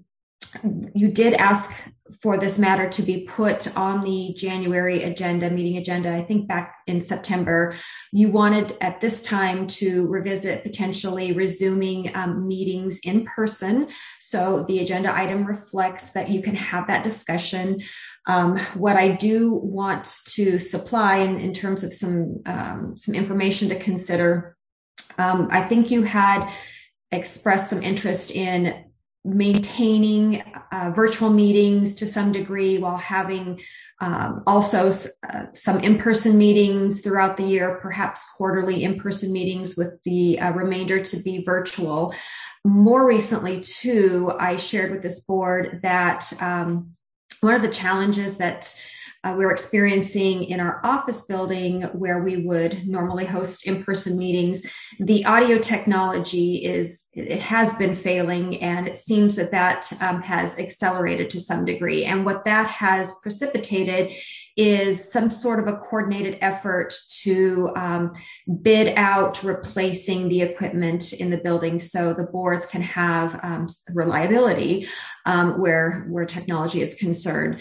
you did ask for this matter to be put on the January agenda, meeting agenda, I think back in September. You wanted at this time to revisit potentially resuming um, meetings in person. So the agenda item reflects that you can have that discussion. Um, what I do want to supply in, in terms of some, um, some information to consider, um, I think you had expressed some interest in maintaining uh, virtual meetings to some degree while having um, also uh, some in-person meetings throughout the year, perhaps quarterly in-person meetings with the uh, remainder to be virtual. More recently, too, I shared with this board that um, one of the challenges that Uh, we're experiencing in our office building where we would normally host in-person meetings, the audio technology is, it has been failing, and it seems that that um, has accelerated to some degree. And what that has precipitated is some sort of a coordinated effort to um, bid out replacing the equipment in the building so the boards can have um, reliability um, where, where technology is concerned.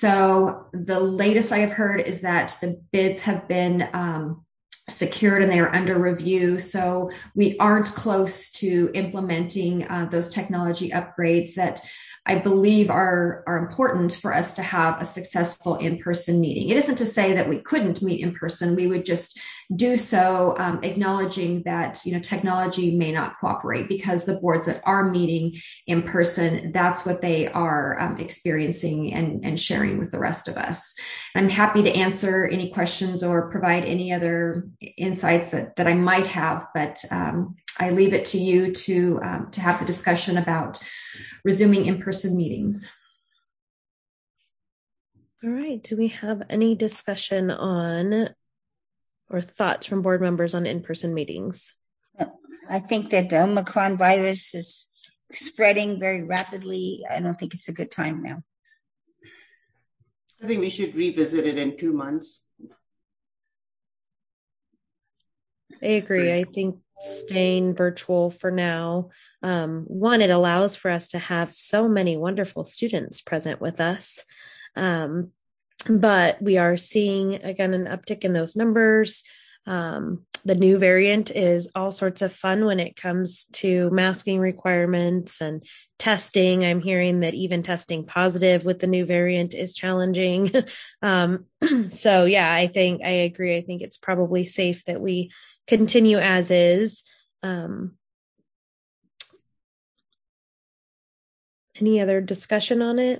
So the latest I have heard is that the bids have been um, secured and they are under review. So we aren't close to implementing uh, those technology upgrades that I believe are, are important for us to have a successful in-person meeting. It isn't to say that we couldn't meet in person. We would just do so um, acknowledging that, you know, technology may not cooperate, because the boards that are meeting in person, that's what they are um, experiencing and, and sharing with the rest of us. I'm happy to answer any questions or provide any other insights that, that I might have, but um, I leave it to you to, um, to have the discussion about resuming in-person meetings. All right. Do we have any discussion on or thoughts from board members on in-person meetings? I think that the Omicron virus is spreading very rapidly. I don't think it's a good time now. I think we should revisit it in two months. I agree. I think staying virtual for now. Um, one, it allows for us to have so many wonderful students present with us. Um, but we are seeing, again, an uptick in those numbers. Um, the new variant is all sorts of fun when it comes to masking requirements and testing. I'm hearing that even testing positive with the new variant is challenging. um, so yeah, I think I agree. I think it's probably safe that we continue as is. Um, any other discussion on it?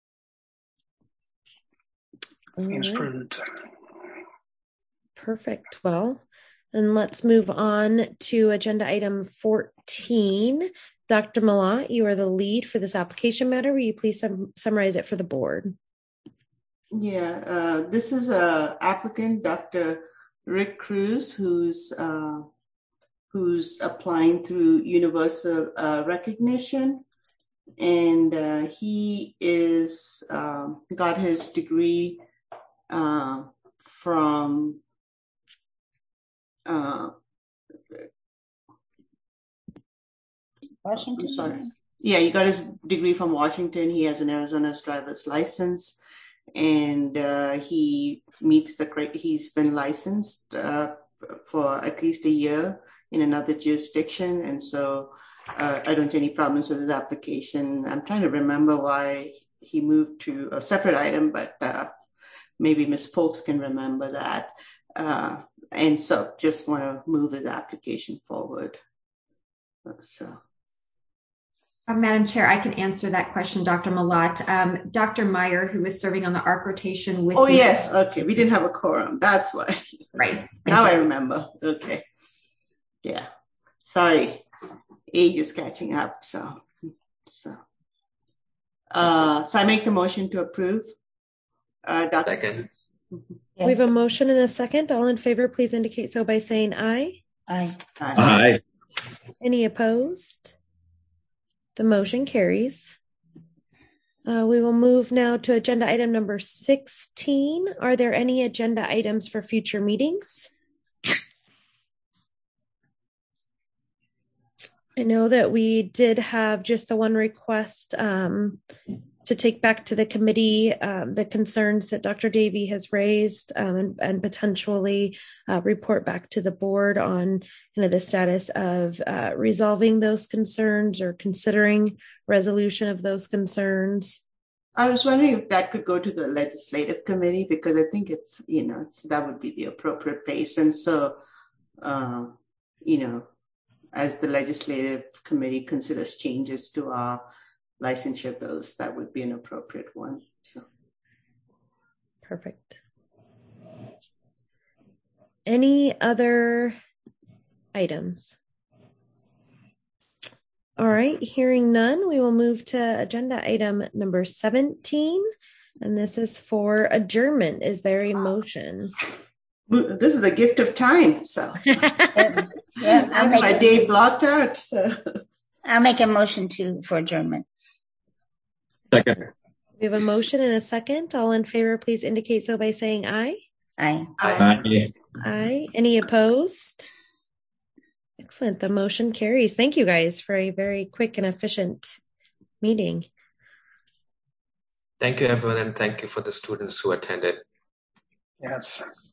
Seems right. prudent. Perfect. Well, then let's move on to agenda item fourteen. Doctor Malott, you are the lead for this application matter. Will you please sum- summarize it for the board? Yeah, uh, this is a applicant, Doctor Rick Cruz, who's uh, who's applying through universal uh, recognition, and uh, he is um, got his degree uh, from uh, Washington. Sorry, yeah, he got his degree from Washington. He has an Arizona's driver's license, and uh, he meets the criteria. He's been licensed uh, for at least a year in another jurisdiction, and so uh, I don't see any problems with his application. I'm trying to remember why he moved to a separate item, but uh, maybe Miz Folks can remember that. Uh, and so just want to move his application forward. So. Uh, Madam Chair, I can answer that question, Doctor Malott. Um, Doctor Meyer, who is serving on the ARC rotation with— Oh, yes. Okay. We didn't have a quorum. That's why. Right. Now I remember. Okay. Yeah. Sorry. Age is catching up. So, so, uh, so I make the motion to approve. Uh, Doctor Second. Yes. We have a motion and a second. All in favor, please indicate so by saying aye. Aye. Aye. Aye. Any opposed? The motion carries. Uh, we will move now to agenda item number sixteen. Are there any agenda items for future meetings? I know that we did have just the one request um, to take back to the committee um, the concerns that Doctor Davey has raised um, and, and potentially uh, report back to the board on you know, the status of uh, resolving those concerns or considering resolution of those concerns. I was wondering if that could go to the legislative committee, because I think it's, you know, so that would be the appropriate pace. And so, uh, you know, as the legislative committee considers changes to our licensure bills, that would be an appropriate one. So. Perfect. Any other items? All right, hearing none, we will move to agenda item number seventeen, and this is for adjournment. Is there a motion? This is a gift of time, so yeah, yeah, I have my a, day blocked out. So. I'll make a motion to for adjournment. Second. We have a motion and a second. All in favor, please indicate so by saying aye. Aye. Aye. Aye. Aye. Any opposed? Excellent. The motion carries. Thank you guys for a very quick and efficient meeting. Thank you, everyone, and thank you for the students who attended. Yes.